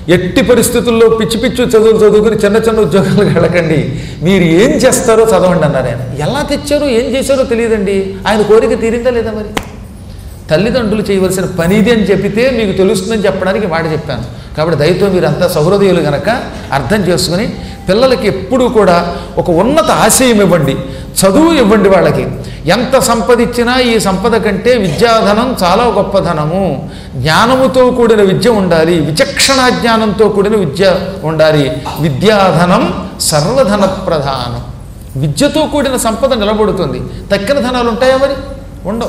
ఎట్టి పరిస్థితుల్లో పిచ్చి పిచ్చి చదువులు చదువుకుని చిన్న చిన్న ఉద్యోగాలకు వెళ్ళకండి, మీరు ఏం చేస్తారో చదవండి అన్నారు ఆయన. ఎలా తెచ్చారో ఏం చేశారో తెలియదండి. ఆయన కోరిక తీరిందా లేదా? మరి తల్లిదండ్రులు చేయవలసిన పని ఇది అని చెప్పితే మీకు తెలుస్తుందని చెప్పడానికి మాట చెప్పాను. కాబట్టి దయతో మీరు అంతా సహృదయులు కనుక అర్థం చేసుకుని పిల్లలకి ఎప్పుడూ కూడా ఒక ఉన్నత ఆశయం ఇవ్వండి, చదువు ఇవ్వండి. వాళ్ళకి ఎంత సంపదిచ్చినా ఈ సంపద కంటే విద్యాధనం చాలా గొప్పధనము. జ్ఞానముతో కూడిన విద్య ఉండాలి, విచక్షణా జ్ఞానంతో కూడిన విద్య ఉండాలి. విద్యాధనం సర్వధన ప్రధానం. విద్యతో కూడిన సంపద నిలబడుతుంది. తక్కిన ధనాలు ఉంటాయా? మరి ఉండవు.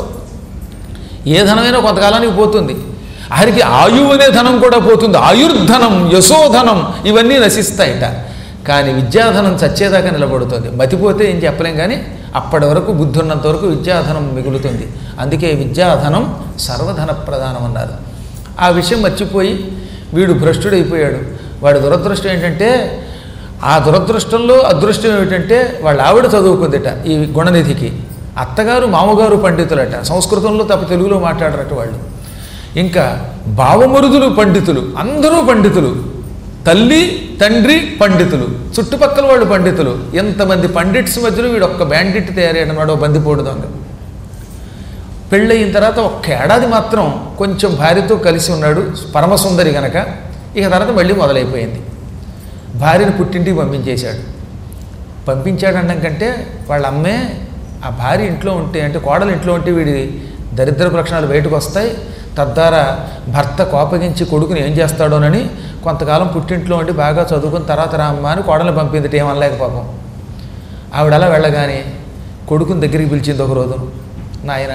ఏ ధనమైనా కొంతకాలానికి పోతుంది. ఆఖరికి ఆయువు అనే ధనం కూడా పోతుంది. ఆయుర్ధనం, యశోధనం ఇవన్నీ నశిస్తాయిట. కానీ విద్యాధనం చచ్చేదాకా నిలబడుతుంది. మతిపోతే ఏం చెప్పలేం, కానీ అప్పటి వరకు బుద్ధి ఉన్నంత వరకు విద్యాధనం మిగులుతుంది. అందుకే విద్యాధనం సర్వధన ప్రధానం అన్నారు. ఆ విషయం మర్చిపోయి వీడు భ్రష్టుడైపోయాడు. వాడి దురదృష్టం ఏంటంటే, ఆ దురదృష్టంలో అదృష్టం ఏమిటంటే వాళ్ళ ఆవిడ చదువుకుందిట ఈ గుణనిధికి. అత్తగారు మామగారు పండితులట. సంస్కృతంలో తప్ప తెలుగులో మాట్లాడరట వాళ్ళు. ఇంకా బావమరుదులు పండితులు, అందరూ పండితులు. తల్లి తండ్రి పండితులు, చుట్టుపక్కల వాళ్ళు పండితులు. ఎంతమంది పండిట్స్ మధ్యలో వీడు ఒక్క బ్యాండిట్ తయారయ్యాడు వాడు, బందిపోడు దొంగ. పెళ్ళయిన తర్వాత ఒక్క ఏడాది మాత్రం కొంచెం భార్యతో కలిసి ఉన్నాడు, పరమసుందరి గనక. ఇక తర్వాత మళ్ళీ మొదలైపోయింది. భార్యను పుట్టింటికి పంపించేశాడు. పంపించాడనడం కంటే వాళ్ళ అమ్మే ఆ భార్య ఇంట్లో ఉంటే, అంటే కోడలు ఇంట్లో ఉంటే వీడి దరిద్రపు లక్షణాలు బయటకు వస్తాయి. తద్వారా భర్త కోపగించి కొడుకుని ఏం చేస్తాడోనని కొంతకాలం పుట్టింట్లో ఉండి బాగా చదువుకుని తర్వాత రామ్మ అని కోడలు పంపింది. ఏమనలేక పాపం. ఆవిడ అలా వెళ్ళగానే కొడుకుని దగ్గరికి పిలిచింది ఒక రోజు. నాయన,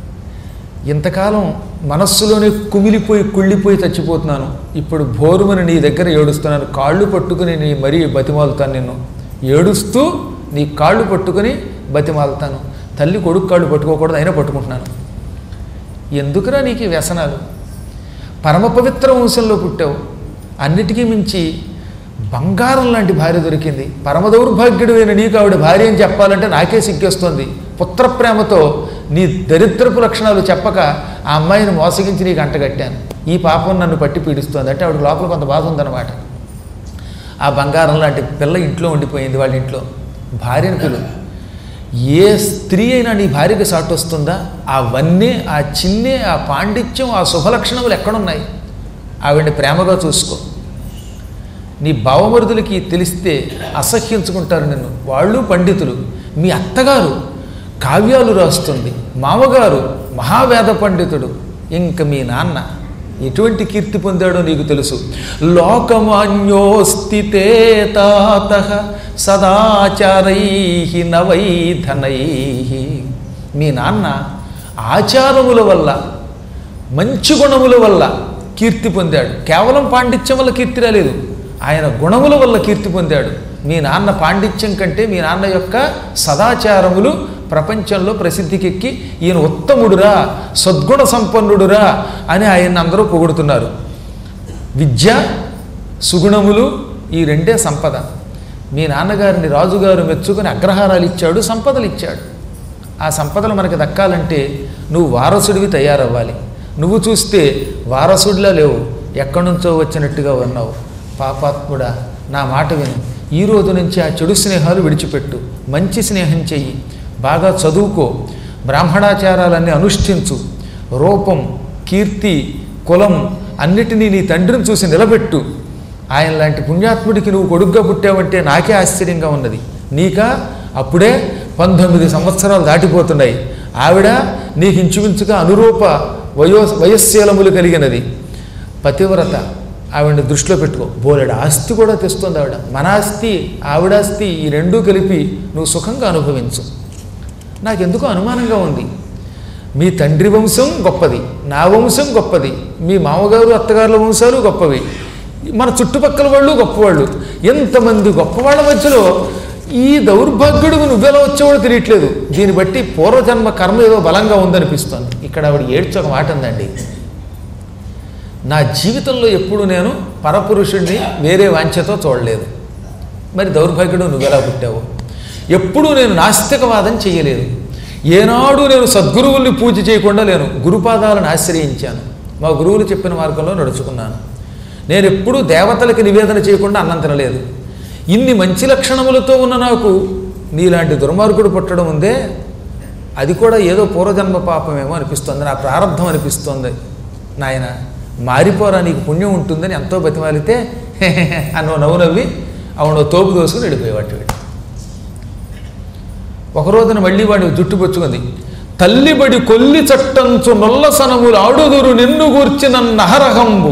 ఇంతకాలం మనస్సులోనే కుమిలిపోయి కుళ్ళిపోయి చచ్చిపోతున్నాను. ఇప్పుడు భోరుమని నీ దగ్గర ఏడుస్తున్నాను. కాళ్ళు పట్టుకుని నీ మరీ బతిమాలుతాను. నిన్ను ఏడుస్తూ నీ కాళ్ళు పట్టుకుని బతిమాలుతాను. తల్లి కొడుకు కాళ్ళు పట్టుకోకూడదు, అయినా పట్టుకుంటున్నాను. ఎందుకురా నీకు వ్యసనాలు? పరమ పవిత్ర వంశంలో పుట్టావు. అన్నిటికీ మించి బంగారం లాంటి భార్య దొరికింది. పరమ దౌర్భాగ్యుడు అయిన నీకు ఆవిడ భార్య అని చెప్పాలంటే నాకే సిగ్గేస్తోంది. పుత్రప్రేమతో నీ దరిద్రపు లక్షణాలు చెప్పక ఆ అమ్మాయిని మోసగించి నీకు అంటగట్టాను. ఈ పాపం నన్ను పట్టి పీడిస్తోంది అంటే ఆవిడ లోపల కొంత బాధ ఉందన్నమాట. ఆ బంగారం లాంటి పిల్ల ఇంట్లో ఉండిపోయింది. వాళ్ళ ఇంట్లో భార్యను పిలువు. ఏ స్త్రీ అయినా నీ భార్యకి సాటు వస్తుందా? అవన్నీ, ఆ చిన్నే, ఆ పాండిత్యం, ఆ శుభలక్షణములు ఎక్కడున్నాయి? ఆవిడ్ని ప్రేమగా చూసుకో. నీ భావమరుదులకి తెలిస్తే అసహ్యించుకుంటారు నిన్ను. వాళ్ళు పండితులు. మీ అత్తగారు కావ్యాలు రాస్తుంది, మామగారు మహావేద పండితుడు. ఇంక మీ నాన్న ఎటువంటి కీర్తి పొందాడో నీకు తెలుసు. లోకమాన్యోస్థితే తాతః సదాచారై నవైధనై. మీ నాన్న ఆచారముల వల్ల, మంచి గుణముల వల్ల కీర్తి పొందాడు. కేవలం పాండిత్యం వల్ల కీర్తి రాలేదు, ఆయన గుణముల వల్ల కీర్తి పొందాడు. మీ నాన్న పాండిత్యం కంటే మీ నాన్న యొక్క సదాచారములు ప్రపంచంలో ప్రసిద్ధికెక్కి ఈయన ఉత్తముడురా, సద్గుణ సంపన్నుడురా అని ఆయన అందరూ పొగుడుతున్నారు. విద్య, సుగుణములు ఈ రెండే సంపద. మీ నాన్నగారిని రాజుగారు మెచ్చుకొని అగ్రహారాలు ఇచ్చాడు, సంపదలు ఇచ్చాడు. ఆ సంపదలు మనకి దక్కాలంటే నువ్వు వారసుడివి తయారవ్వాలి. నువ్వు చూస్తే వారసుడిలా లేవు, ఎక్కడి నుంచో వచ్చినట్టుగా ఉన్నావు. పాపాత్ముడా, నా మాట విను. ఈ రోజు నుంచి ఆ చెడు స్నేహాలు విడిచిపెట్టు, మంచి స్నేహం చెయ్యి, బాగా చదువుకో, బ్రాహ్మణాచారాలన్నీ అనుష్ఠించు. రూపం, కీర్తి, కులం అన్నిటినీ నీ తండ్రిని చూసి నిలబెట్టు. ఆయన లాంటి పుణ్యాత్ముడికి నువ్వు కొడుగ్గా పుట్టావంటే నాకే ఆశ్చర్యంగా ఉన్నది. నీకా అప్పుడే 19 సంవత్సరాలు దాటిపోతున్నాయి. ఆవిడ నీకు ఇంచుమించుగా అనురూప వయస్శీలములు కలిగినది, పతివ్రత. ఆవిడని దృష్టిలో పెట్టుకో. బోలెడు ఆస్తి కూడా తెస్తుంది ఆవిడ. మన ఆస్తి, ఆవిడాస్తి ఈ రెండూ కలిపి నువ్వు సుఖంగా అనుభవించు. నాకెందుకో అనుమానంగా ఉంది. మీ తండ్రి వంశం గొప్పది, నా వంశం గొప్పది, మీ మామగారు అత్తగారుల వంశాలు గొప్పవి, మన చుట్టుపక్కల వాళ్ళు గొప్పవాళ్ళు. ఎంతమంది గొప్పవాళ్ళ మధ్యలో ఈ దౌర్భాగ్యుడు నువ్వెలా వచ్చేవాడు తెలియట్లేదు. దీన్ని బట్టి పూర్వజన్మ కర్మ ఏదో బలంగా ఉందనిపిస్తుంది. ఇక్కడ ఆవిడ ఏడ్చి ఒక మాట ఉందండి. నా జీవితంలో ఎప్పుడు నేను పరపురుషుడిని వేరే వాంఛతో చూడలేదు. మరి దౌర్భాగ్యుడు నువ్వెలా పుట్టావు? ఎప్పుడూ నేను నాస్తికవాదం చేయలేదు. ఏనాడు నేను సద్గురువుల్ని పూజ చేయకుండా లేను. గురుపాదాలను ఆశ్రయించాను. మా గురువులు చెప్పిన మార్గంలో నడుచుకున్నాను. నేను ఎప్పుడూ దేవతలకి నివేదన చేయకుండా అన్నం తినలేదు. ఇన్ని మంచి లక్షణములతో ఉన్న నాకు నీలాంటి దుర్మార్గుడు పుట్టడం ఉందే, అది కూడా ఏదో పూర్వజన్మ పాపమేమో అనిపిస్తుంది, నా ప్రారంధం అనిపిస్తుంది. నాయన మారిపోరా, నీకు పుణ్యం ఉంటుందని ఎంతో బతిమాలితే అన్నో నవ్వు నవ్వి అవునో తోపు దోసుకుని వెళ్ళిపోయేవాడు. ఒకరోజున మళ్ళీ వాడు జుట్టు పుచ్చుకుంది. తల్లిబడి కొల్లి చట్టంచు నొల్లసనములు ఆడుదురు నిన్ను గూర్చిన నహరహంబు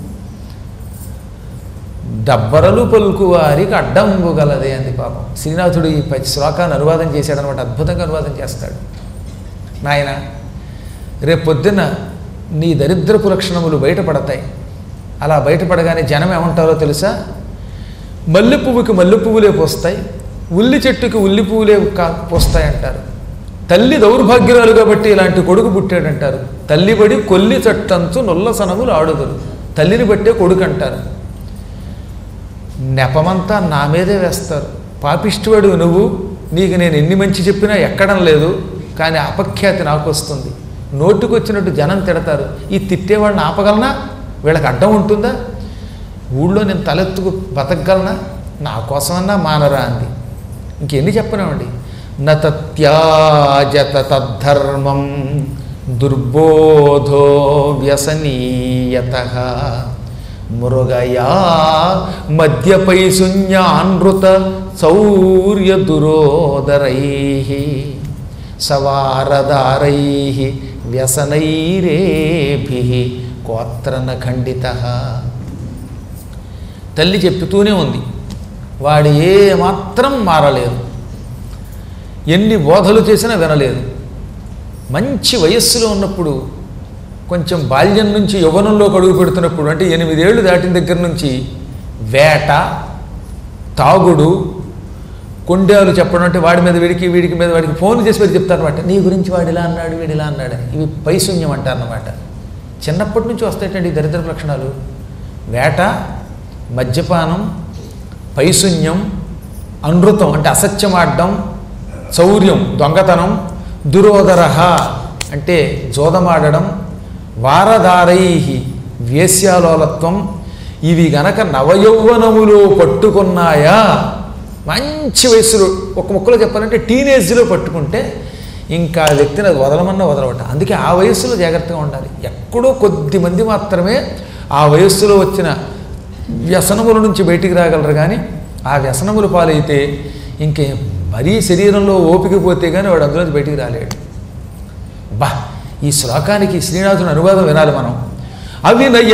దబ్బరలు పలుకు వారికి అడ్డంబు గలదే అంది. పాపం శ్రీనాథుడు ఈ శ్లోకాన్ని అనువాదం చేశాడనమాట. అద్భుతంగా అనువాదం చేస్తాడు. నాయన రేపొద్దున నీ దరిద్రపు లక్షణములు బయటపడతాయి. అలా బయటపడగానే జనం ఏమంటారో తెలుసా? మల్లె పువ్వుకి మల్లె పువ్వులే పోస్తాయి, ఉల్లి చెట్టుకి ఉల్లి పువ్వులే పోస్తాయి అంటారు. తల్లి దౌర్భాగ్యురాలు కాబట్టి ఇలాంటి కొడుకు పుట్టాడంటారు. తల్లిబడి కొల్లి చట్టంచు నొల్లసనములు ఆడుదురు, తల్లిని బట్టే కొడుకు అంటారు. నెపమంతా నా మీదే వేస్తారు. పాపిష్టివాడు నువ్వు, నీకు నేను ఎన్ని మంచి చెప్పినా ఎక్కడం లేదు, కానీ అపఖ్యాతి నాకు వస్తుంది. నోటికొచ్చినట్టు జనం తిడతారు. ఈ తిట్టేవాళ్ళని ఆపగలనా? వీళ్ళకి అడ్డం ఉంటుందా? ఊళ్ళో నేను తలెత్తుకు బతకగలనా? నా కోసమన్నా మానరా అంది. ఇంకెన్ని చెప్పనివ్వండి. నత్యాజత తద్ధర్మం దుర్బోధో వ్యసనీయత మృగయా మద్యపై శూన్యానృత శౌర్య దురోదరై సవారదారై వ్యసనైరేభి కోత్రన ఖండిత. తల్లి చెప్తూనే ఉంది. వాడు ఏమాత్రం మారలేదు, ఎన్ని బోధలు చేసినా వినలేదు. మంచి వయస్సులో ఉన్నప్పుడు, కొంచెం బాల్యం నుంచి యవ్వనంలోకి అడుగు పెడుతున్నప్పుడు, అంటే 8 ఏళ్ళు దాటిన దగ్గర నుంచి వేట, తాగుడు, కొండేలు చెప్పడం, అంటే వాడి మీద వీడికి వీడికి మీద వాడికి ఫోన్ చేసి మరి చెప్తారనమాట. నీ గురించి వాడు ఇలా అన్నాడు, వీడు ఇలా అన్నాడని. ఇవి పైశూన్యం అంటారన్నమాట. చిన్నప్పటి నుంచి వస్తాయిటండి ఈ దరిద్ర లక్షణాలు. వేట, మద్యపానం, పైశూన్యం, అనృతం అంటే అసత్యం ఆడడం, చౌర్యం దొంగతనం, దురోదరహ అంటే జోదమాడడం, వారదారై వేశ్యాలోలత్వం. ఇవి గనక నవయౌవనములో పట్టుకున్నాయా, మంచి వయసులో, ఒక ముక్కలో చెప్పాలంటే టీనేజ్లో పట్టుకుంటే ఇంకా ఆ వ్యక్తిని అది వదలమన్నా వదలవట. అందుకే ఆ వయస్సులో జాగ్రత్తగా ఉండాలి. ఎక్కడో కొద్ది మంది మాత్రమే ఆ వయస్సులో వచ్చిన వ్యసనముల నుంచి బయటికి రాగలరు. కానీ ఆ వ్యసనములు పాలైతే ఇంకే మరీ శరీరంలో ఓపిక పోతే కానీ వాడు అందులోంచి బయటికి రాలేడు. బా, ఈ శ్లోకానికి శ్రీనాథుని అనువాదం వినాలి మనం. అవినయ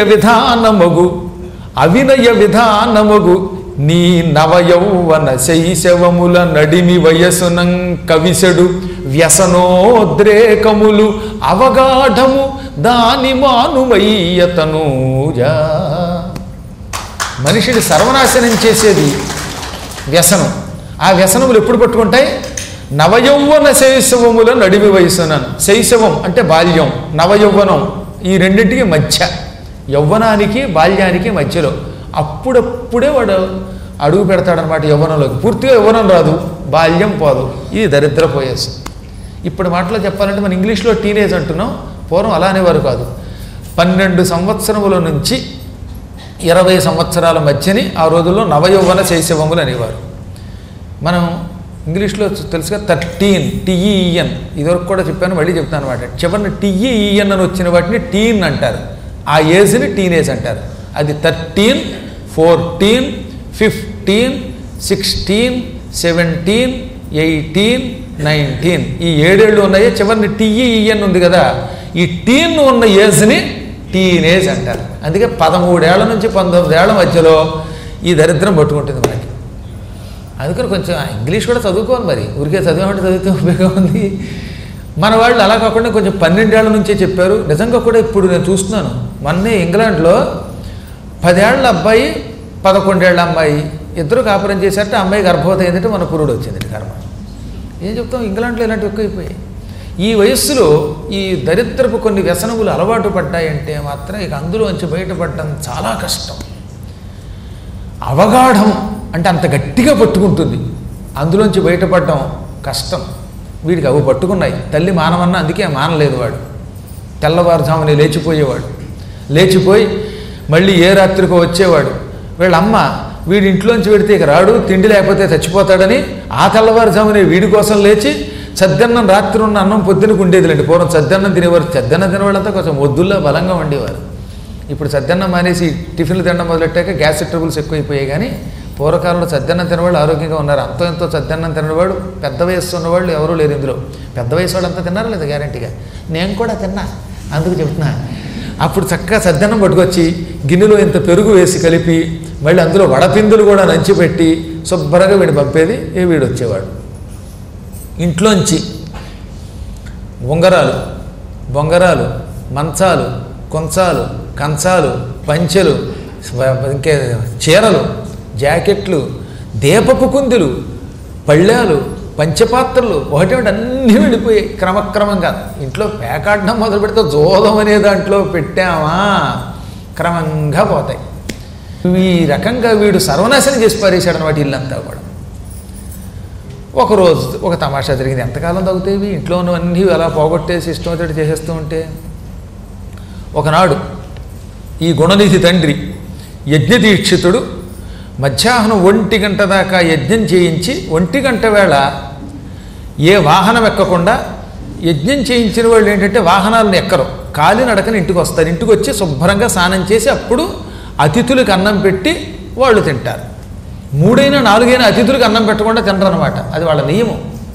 విధానమగు నీ నవయౌవన శైశవముల నడిమి వయసునం కవిసెడు వ్యసనోద్రేకములు అవగాఢము దాని మానుమయ్యతనూజా. మనిషిని సర్వనాశనం చేసేది వ్యసనం. ఆ వ్యసనములు ఎప్పుడు పట్టుకుంటాయి? నవయౌవన శైశవముల నడిమి వయసునను. శైశవం అంటే బాల్యం, నవయౌవనం ఈ రెండింటికి మధ్య, యౌవనానికి బాల్యానికి మధ్యలో అప్పుడప్పుడే వాడు అడుగు పెడతాడనమాట యవ్వనంలోకి. పూర్తిగా యవ్వనం రాదు, బాల్యం పోదు. ఇది దరిద్ర వయస్సు. ఇప్పుడు మాటలో చెప్పాలంటే మనం ఇంగ్లీష్లో టీనేజ్ అంటున్నాం, పూర్వం అలా అనేవారు కాదు. 12 సంవత్సరముల నుంచి 20 సంవత్సరాల మధ్యని ఆ రోజుల్లో నవయౌవన శైశవములు అనేవారు. మనం ఇంగ్లీష్లో తెలుసుగా 13 TEN, ఇదివరకు కూడా చెప్పాను, మళ్ళీ చెప్తాను అనమాట. చివరిన TEN అని వచ్చిన వాటిని టీన్ అంటారు. ఆ ఏజ్ని టీనేజ్ అంటారు. అది 13, 14, 15, 16, 17, 18, 19 ఈ 7 ఏళ్ళు ఉన్నాయే. చివరిని TEN ఉంది కదా, ఈ టీన్ ఉన్న ఏజ్ని టీనేజ్ అంటారు. అందుకే 13 ఏళ్ల నుంచి 19 ఏళ్ల మధ్యలో ఈ దరిద్రం పట్టుకుంటుంది మనకి. అందుకని కొంచెం ఇంగ్లీష్ కూడా చదువుకోవాలి. మరి ఊరికే చదివామంటే చదివితే ఉపయోగం ఉంది. మన వాళ్ళు అలా కాకుండా కొంచెం 12 ఏళ్ల నుంచే చెప్పారు. నిజంగా కూడా ఇప్పుడు నేను చూస్తున్నాను, మొన్నే ఇంగ్లాండ్లో 10 ఏళ్ల అబ్బాయి 11 ఏళ్ల అమ్మాయి ఇద్దరు కాపురం చేశారంటే అమ్మాయి గర్భవతి అయిందంటే మన పురుడు వచ్చింది కర్మ. ఏం చెప్తాం, ఇంగ్లాండ్లో ఇలాంటివి ఎక్కువైపోయాయి. ఈ వయస్సులో ఈ దరిద్రపు కొన్ని వ్యసనములు అలవాటు పడ్డాయంటే మాత్రం ఇక అందులోంచి బయటపడడం చాలా కష్టం. అవగాఢం అంటే అంత గట్టిగా పట్టుకుంటుంది, అందులోంచి బయటపడడం కష్టం. వీడికి అవి పట్టుకున్నాయి. తల్లి మానవన్నా అందుకే మానలేదు వాడు. తెల్లవారుజామునే లేచిపోయేవాడు. లేచిపోయి మళ్ళీ ఏ రాత్రికో వచ్చేవాడు. వీళ్ళ అమ్మ వీడి ఇంట్లోంచి పెడితే ఇక రాడు, తిండి లేకపోతే చచ్చిపోతాడని ఆ తెల్లవారుజామునే వీడి కోసం లేచి సద్దన్నం, రాత్రి ఉన్న అన్నం పొద్దునకు ఉండేదిలేండి. పూర్వం సద్దన్నం తినేవారు. సద్దన్నం తినేవాళ్ళంతా కొంచెం మొద్దుల్లో బలంగా ఉండేవారు. ఇప్పుడు సద్దన్నం మానేసి టిఫిన్లు తినడం మొదలెట్టాక గ్యాస్ ట్రబుల్స్ ఎక్కువైపోయాయి. కానీ పూర్వకాలంలో సద్దన్నం తినవాళ్ళు ఆరోగ్యంగా ఉన్నారు. అంతో ఎంతో సద్దన్నం తినవాడు పెద్ద వయస్సు ఉన్నవాళ్ళు ఎవరూ లేరు ఇందులో. పెద్ద వయసు వాళ్ళు అంతా తిన్నారా లేదా? గ్యారంటీగా నేను కూడా తిన్నా, అందుకు చెప్తున్నా. అప్పుడు చక్కగా సద్దన్నం పట్టుకొచ్చి గిన్నెలో ఇంత పెరుగు వేసి కలిపి మళ్ళీ అందులో వడపిందులు కూడా నంచిపెట్టి శుభ్రంగా వీడు పంపేది. వీడు వచ్చేవాడు. ఇంట్లోంచి ఉంగరాలు, బొంగరాలు, మంచాలు, కొంచాలు, కంచాలు, పంచెలు, ఇంకే చీరలు, జాకెట్లు, దీపపు కుందులు, పళ్ళాలు, పంచపాత్రలు ఒకటి అన్నీ వెళ్ళిపోయాయి క్రమక్రమంగా. ఇంట్లో పేకాడడం మొదలు పెడితే జోదం అనే దాంట్లో పెట్టామా క్రమంగా పోతాయి. ఈ రకంగా వీడు సర్వనాశనం చేసి పారేశాడు అన్నమాట ఇల్లంతా కూడా. ఒకరోజు ఒక తమాషా జరిగింది. ఎంతకాలం తగ్గుతాయి ఇంట్లో ఉన్నవన్నీ అలా పోగొట్టేసి ఇష్టం వచ్చేటి చేసేస్తూ ఉంటే. ఒకనాడు ఈ గుణనిధి తండ్రి యజ్ఞదీక్షితుడు మధ్యాహ్నం 1 గంట దాకా యజ్ఞం చేయించి 1 గంట వేళ ఏ వాహనం ఎక్కకుండా, యజ్ఞం చేయించిన వాళ్ళు ఏంటంటే వాహనాలను ఎక్కరు, కాలినడకని ఇంటికి వస్తారు. ఇంటికి వచ్చి శుభ్రంగా స్నానం చేసి అప్పుడు అతిథులకు అన్నం పెట్టి వాళ్ళు తింటారు. 3 అయినా 4 అయినా అతిథులకు అన్నం పెట్టకుండా తినరనమాట. అది వాళ్ళ నియమం.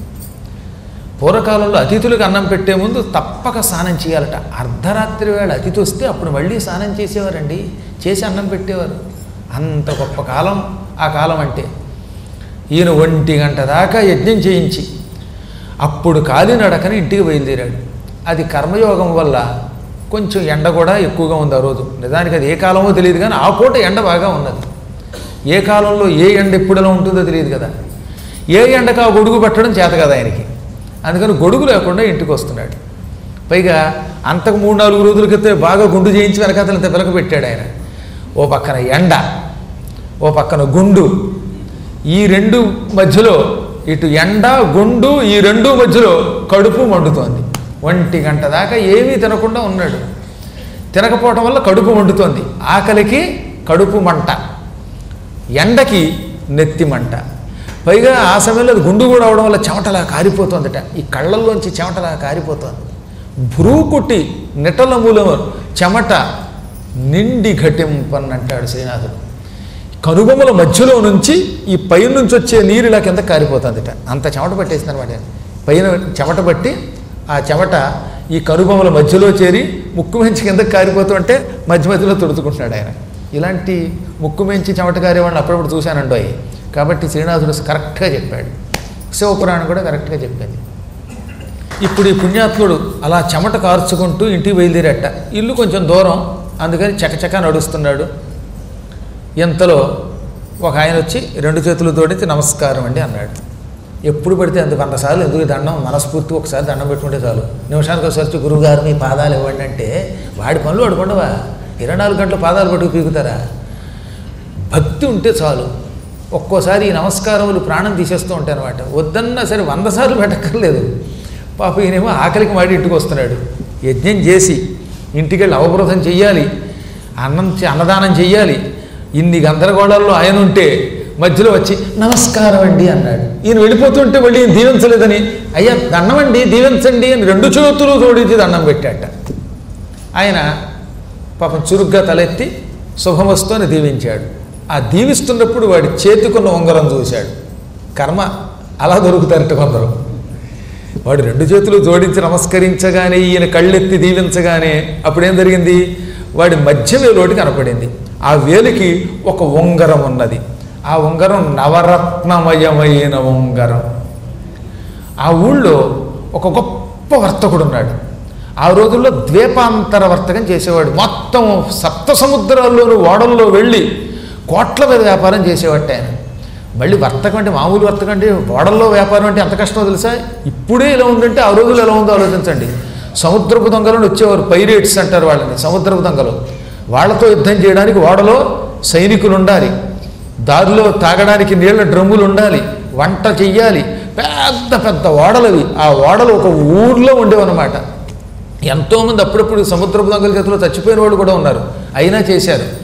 పూర్వకాలంలో అతిథులకు అన్నం పెట్టే ముందు తప్పక స్నానం చేయాలట. అర్ధరాత్రి వేళ అతిథి వస్తే అప్పుడు మళ్ళీ స్నానం చేసేవారండి, చేసి అన్నం పెట్టేవారు. అంత గొప్ప కాలం ఆ కాలం అంటే. ఈయన 1 గంట దాకా యజ్ఞం చేయించి అప్పుడు కాలినడకని ఇంటికి బయలుదేరాడు. అది కర్మయోగం వల్ల కొంచెం ఎండ కూడా ఎక్కువగా ఉంది ఆ రోజు. నిజానికి అది ఏ కాలమో తెలియదు, కానీ ఆ పూట ఎండ బాగా ఉన్నది. ఏ కాలంలో ఏ ఎండ ఎప్పుడెలా ఉంటుందో తెలియదు కదా. ఏ ఎండకు ఆ గొడుగు పెట్టడం చేత కదా ఆయనకి. అందుకని గొడుగు లేకుండా ఇంటికి వస్తున్నాడు. పైగా అంతకు 3-4 రోజుల క్రితం బాగా గుండు చేయించి వెనకాతలంత పిలక పెట్టాడు ఆయన. ఓ పక్కన ఎండ, ఓ పక్కన గుండు, ఈ 2 మధ్యలో ఇటు ఎండ గుండు, ఈ 2 మధ్యలో కడుపు మండుతోంది. 1 గంట దాకా ఏమీ తినకుండా ఉన్నాడు. తినకపోవడం వల్ల కడుపు మండుతోంది. ఆకలికి కడుపు మంట, ఎండకి నెత్తి మంట. పైగా ఆ సమయంలో అది గుండు కూడా అవడం వల్ల చెమటలా కారిపోతుందట. ఈ కళ్ళల్లోంచి చెమటలా కారిపోతుంది. భ్రూకుటి నిటల మూలము చెమట నిండి ఘటింపన్నంటాడు శ్రీనాథుడు. కనుబొమ్మల మధ్యలో నుంచి ఈ పైన నుంచి వచ్చే నీరు ఇలా కింద కారిపోతుందట. అంత చెమట పట్టేసింది అనమాట. పైన చెమట పట్టి ఆ చెమట ఈ కనుబొమ్మల మధ్యలో చేరి ముక్కు మెంచి కిందకి కారిపోతుంటే మధ్య మధ్యలో తుడుచుకుంటున్నాడు ఆయన. ఇలాంటి ముక్కు మెంచి చెమట కారేవాడిని అప్పుడప్పుడు చూశానండో. కాబట్టి శ్రీనాథుడు కరెక్ట్గా చెప్పాడు. శివపురాణం కూడా కరెక్ట్గా చెప్పింది. ఇప్పుడు ఈ పుణ్యాత్ముడు అలా చెమట కార్చుకుంటూ ఇంటికి బయలుదేరట. ఇల్లు కొంచెం దూరం, అందుకని చకచకా నడుస్తున్నాడు. ఇంతలో ఒక ఆయన వచ్చి 2 చేతులు జోడించి నమస్కారం అండి అన్నాడు. ఎప్పుడు పడితే అంత 100 సార్లు ఎందుకు దండం, మనస్ఫూర్తి ఒకసారి దండం పెట్టుకుంటే చాలు. నిమిషానికి ఒకసారి వచ్చి గురువుగారు మీ పాదాలు ఇవ్వండి అంటే వాడి పనులు వాడుకుండవా? 24 గంటలు పాదాలు పట్టుకు పీకుతారా? భక్తి ఉంటే చాలు. ఒక్కోసారి ఈ నమస్కారములు ప్రాణం తీసేస్తూ ఉంటాయి అనమాట. వద్దన్నా సరే 100 సార్లు పెట్టక్కర్లేదు. పాప ఈయనేమో ఆకలికి మాడి ఇంటికి వస్తున్నాడు. యజ్ఞం చేసి ఇంటికి వెళ్ళి అవబోధం చెయ్యాలి, అన్నదానం చెయ్యాలి. ఇన్ని గందరగోళాల్లో ఆయన ఉంటే మధ్యలో వచ్చి నమస్కారం అండి అన్నాడు. ఈయన వెళ్ళిపోతుంటే మళ్ళీ ఈయన దీవించలేదని, అయ్యా దండం అండి దీవించండి అని 2 చేతులు జోడించి దండం పెట్టాట. ఆయన పాపం చురుగ్గా తలెత్తి శుభమస్తు అని దీవించాడు. ఆ దీవిస్తున్నప్పుడు వాడి చేతికున్న ఉంగరం చూశాడు. కర్మ అలా దొరుకుతారట కొందరు. వాడు 2 చేతులు జోడించి నమస్కరించగానే ఈయన కళ్ళెత్తి దీవించగానే అప్పుడేం జరిగింది? వాడి మధ్య వేలోటి కనపడింది. ఆ వేలికి ఒక ఉంగరం ఉన్నది. ఆ ఉంగరం నవరత్నమయమైన ఉంగరం. ఆ ఊళ్ళో ఒక గొప్ప వర్తకుడు ఉన్నాడు. ఆ రోజుల్లో ద్వీపాంతర వర్తకం చేసేవాడు. మొత్తం 7 సముద్రాల్లోనూ ఓడల్లో వెళ్ళి కోట్ల మీద వ్యాపారం చేసేవాడు ఆయన. మళ్ళీ వర్తకం అంటే మామూలు వర్తకం అంటే ఓడల్లో వ్యాపారం అంటే ఎంత కష్టమో తెలుసా? ఇప్పుడే ఇలా ఉందంటే ఆ రోజుల్లో ఎలా ఉందో ఆలోచించండి. సముద్రపు దొంగలను వచ్చేవారు, పైరేట్స్ అంటారు వాళ్ళని. సముద్రపు దొంగలు వాళ్ళతో యుద్ధం చేయడానికి ఓడలో సైనికులు ఉండాలి, దారిలో తాగడానికి నీళ్ల డ్రమ్ములు ఉండాలి, వంట చెయ్యాలి. పెద్ద పెద్ద ఓడలవి. ఆ ఓడలు ఒక ఊర్లో ఉండేవన్నమాట. ఎంతోమంది అప్పుడప్పుడు సముద్రపు దొంగల చేతిలో చచ్చిపోయిన వాళ్ళు కూడా ఉన్నారు. అయినా చేశారు.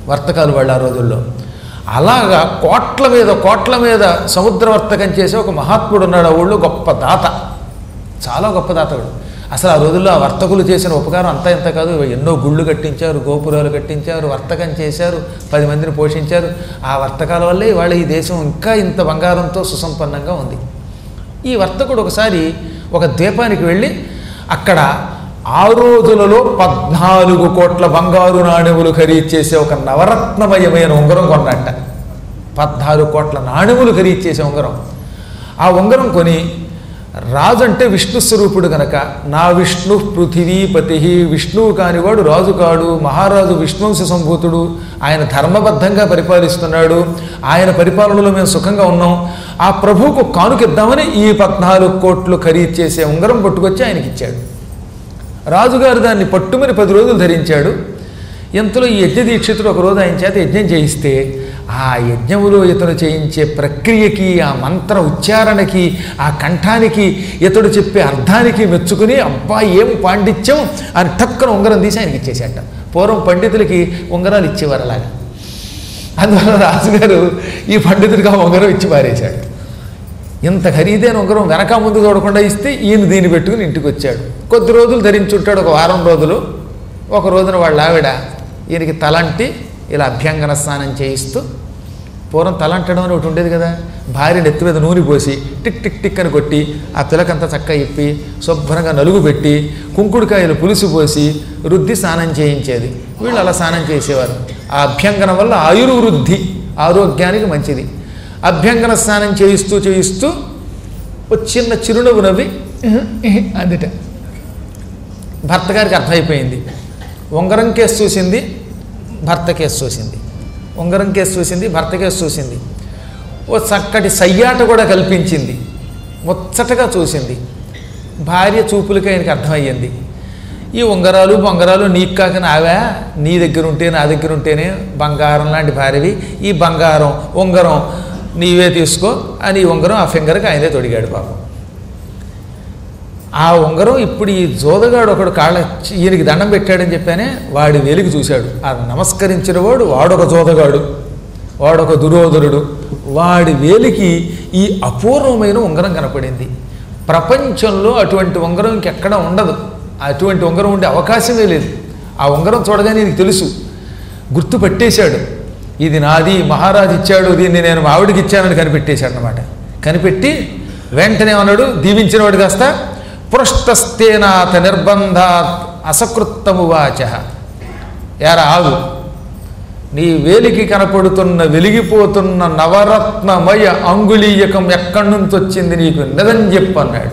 వర్తకాలు వాళ్ళు ఆ రోజుల్లో. అలాగా కోట్ల మీద సముద్ర వర్తకం చేసే ఒక మహాత్ముడు ఉన్నాడు ఆ ఊళ్ళో, గొప్ప దాత, చాలా గొప్ప దాతడు. అసలు ఆ రోజుల్లో ఆ వర్తకులు చేసిన ఉపకారం అంతా ఇంత కాదు. ఎన్నో గుళ్ళు కట్టించారు, గోపురాలు కట్టించారు, వర్తకం చేశారు, 10 మందిని పోషించారు. ఆ వర్తకాల వల్లే ఇవాళ ఈ దేశం ఇంకా ఇంత బంగారంతో సుసంపన్నంగా ఉంది. ఈ వర్తకుడు ఒకసారి ఒక ద్వీపానికి వెళ్ళి అక్కడ ఆ రోజులలో 14 కోట్ల బంగారు నాణెములు ఖరీదు చేసే ఒక నవరత్నమయమైన ఉంగరం కొన్నట్ట. 14 కోట్ల నాణెములు ఖరీదు చేసే ఉంగరం. ఆ ఉంగరం కొని, రాజు అంటే విష్ణు స్వరూపుడు గనక, నా విష్ణు పృథివీపతి, విష్ణువు కానివాడు రాజు కాడు, మహారాజు విష్ణువంశ సంభూతుడు, ఆయన ధర్మబద్ధంగా పరిపాలిస్తున్నాడు, ఆయన పరిపాలనలో మేము సుఖంగా ఉన్నాం, ఆ ప్రభువుకు కానుకిద్దామని ఈ 14 కోట్లు ఖరీదు చేసే ఉంగరం పట్టుకొచ్చి ఆయనకి ఇచ్చాడు. రాజుగారు దాన్ని పట్టుమని 10 రోజులు ధరించాడు. ఇంతలో ఈ యజ్ఞదీక్షితుడు ఒకరోజు ఆయన చేత యజ్ఞం చేయిస్తే, ఆ యజ్ఞములో ఇతడు చేయించే ప్రక్రియకి, ఆ మంత్ర ఉచ్చారణకి, ఆ కంఠానికి, ఇతడు చెప్పే అర్థానికి మెచ్చుకుని, అబ్బా ఏం పాండిత్యం అని టక్కన ఉంగరం తీసి ఆయనకి ఇచ్చేసాట. పూర్వం పండితులకి ఉంగరాలు ఇచ్చేవారు అలాగా. అందువల్ల రాజుగారు ఈ పండితుడికి ఆ ఉంగరం ఇచ్చి పారేశాడు. ఇంత ఖరీదైన ఉంగరం వెనక ముందు చూడకుండా ఇస్తే ఈయన దీన్ని పెట్టుకుని ఇంటికి వచ్చాడు. కొద్ది రోజులు ధరించుంటాడు, ఒక వారం రోజులు. ఒక రోజున వాళ్ళ ఆవిడ ఈయనకి తలంటి ఇలా అభ్యంగన స్నానం చేయిస్తూ, పూర్వం తలంటడం అని ఒకటి ఉండేది కదా, భార్య నెత్తి మీద నూనె పోసి టిక్ టిక్ టిక్ అని కొట్టి ఆ పిల్లకంతా చక్కగా ఇప్పి శుభ్రంగా నలుగు పెట్టి కుంకుడుకాయలు పులుసు పోసి రుద్ది స్నానం చేయించేది. వీళ్ళు అలా స్నానం చేసేవారు. ఆ అభ్యంగనం వల్ల ఆయుర్వృద్ధి, ఆరోగ్యానికి మంచిది. అభ్యంగన స్నానం చేయిస్తూ ఒక చిన్న చిరునవ్వు నవ్వి అందుట. భర్త గారికి అర్థమైపోయింది. ఉంగరం కేసు చూసింది, భర్త కేసు చూసింది. ఉంగరం కేసు చూసింది, భర్త కేసు చూసింది. ఓ చక్కటి సయ్యాట కూడా కల్పించింది. ముచ్చటగా చూసింది. భార్య చూపులకి ఆయనకి అర్థమయ్యింది. ఈ ఉంగరాలు బొంగరాలు నీకు కాక నావా, నీ దగ్గర ఉంటే నా దగ్గర ఉంటేనే బంగారం లాంటి భార్యవి, ఈ బంగారం ఉంగరం నీవే తీసుకో అని ఈ ఉంగరం ఆ ఫింగర్కి ఆయనే తొడిగాడు పాపం. ఆ ఉంగరం ఇప్పుడు ఈ జోదగాడు ఒకడు ఈయనకి దండం పెట్టాడని చెప్పానే, వాడి వేలికి చూశాడు. ఆ నమస్కరించిన వాడొక జోదగాడు, వాడొక దురోధనుడు. వాడి వేలికి ఈ అపూర్వమైన ఉంగరం కనపడింది. ప్రపంచంలో అటువంటి ఉంగరం ఇంకెక్కడ ఉండదు. అటువంటి ఉంగరం ఉండే అవకాశమే లేదు. ఆ ఉంగరం చూడగానే నీకు తెలుసు, గుర్తుపట్టేశాడు. ఇది నాది, మహారాజు ఇచ్చాడు, దీన్ని నేను మా ఆవిడికి ఇచ్చానని కనిపెట్టేశాడు అన్నమాట. కనిపెట్టి వెంటనే అన్నాడు, దీవించినవాడు కాస్త, పృష్టస్తేనాథ నిర్బంధాత్ అసకృత్తము వాచ. యారా ఆగు, నీ వేలికి కనపడుతున్న వెలిగిపోతున్న నవరత్నమయ అంగుళీయకం ఎక్కడి నుంచి వచ్చింది నీకు నిజం చెప్పు అన్నాడు.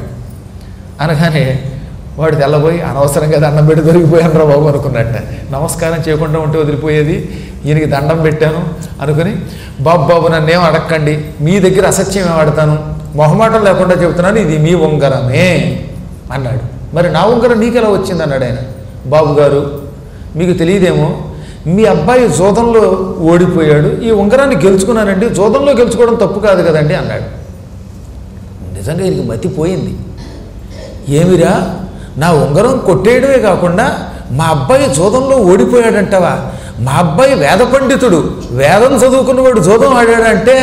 అనగానే వాడు తెల్లబోయి, అనవసరంగా దండం పెట్టి దొరికిపోయాను రా బాబు అనుకున్నట్ట. నమస్కారం చేయకుండా ఉంటే వదిలిపోయేది, ఈయనకి దండం పెట్టాను అనుకుని, బాబు నన్నేం అడక్కండి, మీ దగ్గర అసత్యం ఆడతాను, మొహమాటం లేకుండా చెబుతున్నాను, ఇది మీ ఉంగరమే అన్నాడు. మరి నా ఉంగరం నీకెలా వచ్చింది అన్నాడు ఆయన. బాబుగారు మీకు తెలియదేమో, మీ అబ్బాయి జోదంలో ఓడిపోయాడు, ఈ ఉంగరాన్ని గెలుచుకున్నానండి, జోదంలో గెలుచుకోవడం తప్పు కాదు కదండి అన్నాడు. నిజంగా ఈయనకి మతిపోయింది. ఏమిరా, నా ఉంగరం కొట్టేయడమే కాకుండా మా అబ్బాయి జోదంలో ఓడిపోయాడంటావా? మా అబ్బాయి వేద పండితుడు, వేదం చదువుకున్నవాడు జోదం ఆడాడంటే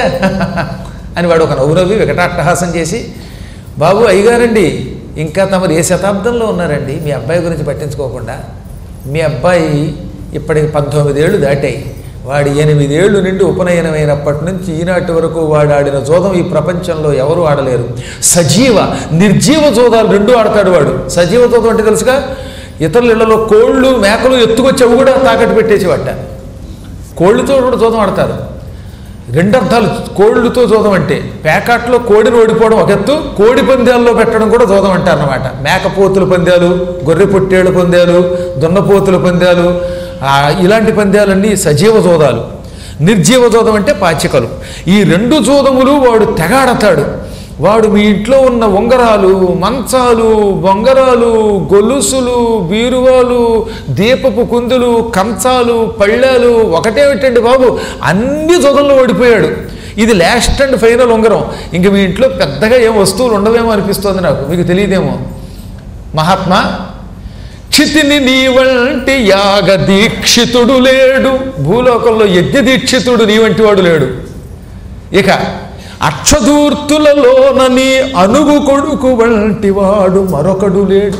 అని వాడు ఒక నవ్వు నవ్వి వికటాట్టహాసం చేసి, బాబు అయ్యగారండి, ఇంకా తమరు ఏ శతాబ్దంలో ఉన్నారండి, మీ అబ్బాయి గురించి పట్టించుకోకుండా. మీ అబ్బాయి ఇప్పటికి 19 ఏళ్ళు దాటాయి. వాడు 8 ఏళ్ళు నుండి ఉపనయనమైనప్పటి నుంచి ఈనాటి వరకు వాడు ఆడిన జోదం ఈ ప్రపంచంలో ఎవరు ఆడలేరు. సజీవ నిర్జీవ జోదాలు 2 ఆడతాడు వాడు. సజీవ జోదం అంటే తెలుసుగా, ఇతరుల ఇళ్లలో కోళ్ళు మేకలు ఎత్తుకొచ్చి అవి కూడా తాకట్టు పెట్టేసి పట్ట. కోళ్ళతో కూడా జోదం ఆడతారు. 2 అర్థాలు కోళ్ళతో జోదం అంటే. పేకాట్లో కోడిని ఓడిపోవడం ఒక ఎత్తు, కోడి పందాల్లో పెట్టడం కూడా జోదం అంటారన్నమాట. మేకపోతుల పందాలు, గొర్రె పొట్టేళ్ళ పందాలు, దున్నపోతుల పందాలు, ఇలాంటి పందాలన్నీ సజీవ జోదాలు. నిర్జీవ జోదం అంటే పాచికలు. ఈ 2 జోదములు వాడు తెగాడతాడు. వాడు మీ ఇంట్లో ఉన్న ఉంగరాలు, మంచాలు, బొంగరాలు, గొలుసులు, బీరువాలు, దీపపు కుందులు, కంచాలు, పళ్ళాలు ఒకటేమిటండి బాబు, అన్ని జోదంలో ఓడిపోయాడు. ఇది లాస్ట్ అండ్ ఫైనల్ ఉంగరం. ఇంక మీ ఇంట్లో పెద్దగా ఏం వస్తువులు ఉండవేమో అనిపిస్తోంది నాకు, మీకు తెలియదేమో. మహాత్మా, క్షితిని నీ వంటి యాగ దీక్షితుడు లేడు, భూలోకంలో యజ్ఞ దీక్షితుడు నీ వంటి వాడు లేడు. ఇక అక్షదూర్తులలోన నీ అనుగు కొడుకు వంటి వాడు మరొకడు లేడు.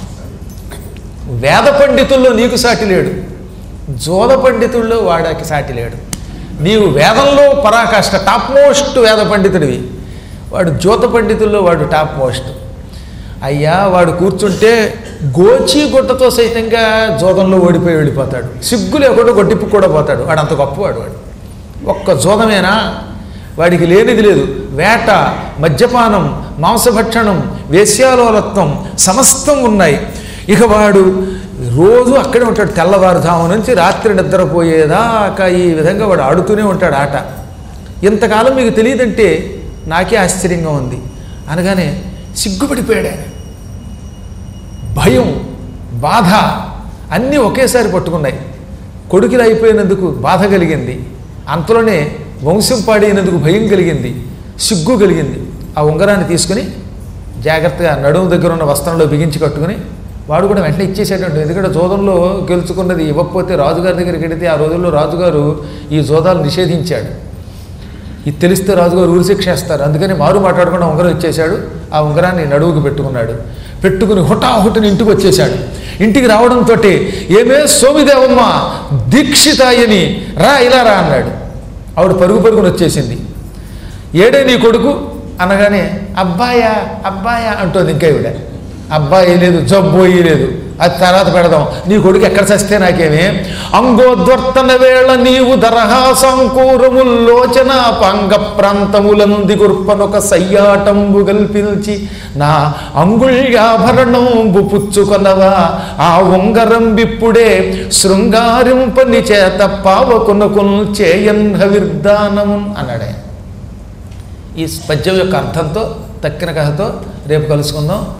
వేద పండితుల్లో నీకు సాటి లేడు, జోద పండితుల్లో వాడికి సాటి లేడు. నీవు వేదంలో పరాకాష్ట, టాప్ మోస్ట్ వేద పండితుడివి, వాడు జ్యోత పండితుల్లో వాడు టాప్ మోస్ట్. అయ్యా వాడు కూర్చుంటే గోచి గుట్టతో సైతంగా జోదంలో ఓడిపోయి వెళ్ళిపోతాడు, సిగ్గు లేకుండా గొడ్డిప్పు కూడా పోతాడు. వాడు అంత గొప్పవాడు. వాడు ఒక్క జోదమేనా, వాడికి లేనిది లేదు. వేట, మద్యపానం, మాంసభక్షణం, వేశ్యాలోలత్వం సమస్తం ఉన్నాయి. ఇక వాడు రోజు అక్కడే ఉంటాడు, తెల్లవారుజాము నుంచి రాత్రి నిద్రపోయేదాకా ఈ విధంగా వాడు ఆడుతూనే ఉంటాడు ఆట. ఇంతకాలం మీకు తెలియదంటే నాకే ఆశ్చర్యంగా ఉంది అనగానే సిగ్గుపడిపోయాడు ఆయన. భయం, బాధ అన్నీ ఒకేసారి పట్టుకున్నాయి. కొడుకులు అయిపోయినందుకు బాధ కలిగింది, అంతలోనే వంశం పాడైనందుకు భయం కలిగింది, సిగ్గు కలిగింది. ఆ ఉంగరాన్ని తీసుకుని జాగ్రత్తగా నడుము దగ్గర ఉన్న వస్త్రంలో బిగించి కట్టుకుని వాడు కూడా వెంటనే ఇచ్చేసేటట్టు. ఎందుకంటే జోదంలో గెలుచుకున్నది ఇవ్వకపోతే రాజుగారి దగ్గరికి వెడితే ఆ రోజుల్లో రాజుగారు ఈ జోదాలు నిషేధించాడు. ఇది తెలిస్తే రాజుగారు ఊరిశిక్ష వేస్తారు. అందుకని మారు మాట్లాడకుండా ఉంగరం ఇచ్చేశాడు. ఆ ఉంగరాన్ని నడువుకు పెట్టుకున్నాడు. పెట్టుకుని హుటాహుటిని ఇంటికి వచ్చేశాడు. ఇంటికి రావడంతో ఏమే సోమిదేవమ్మ దీక్షితాయని రా ఇలా రా అన్నాడు. ఆవిడ పరుగు పరుగుని వచ్చేసింది. ఏడే నీ కొడుకు అనగానే అబ్బాయా అబ్బాయా అంటోంది. ఇంకా ఇవిడ అబ్బాయి లేదు, జబ్బోయి లేదు, అది తర్వాత పెడదాం. నీ కొడుకు ఎక్కడ చస్తే నాకేమే. అంగోద్వర్తన వేళ నీవు దరహాసంకూరముల్లోచన పాంగ ప్రాంతములంది గుర్పనొక సయ్యాటంబు గల్పించి నా అంగుళ్యాభరణంబు పుచ్చుకొనవా ఆ ఉంగరం విప్పుడే శృంగారింపని చేత పావకునకున్ చేయన్హ విర్దానము అన్నాడే. ఈ పద్యం యొక్క అర్థంతో తక్కిన కథతో రేపు కలుసుకుందాం.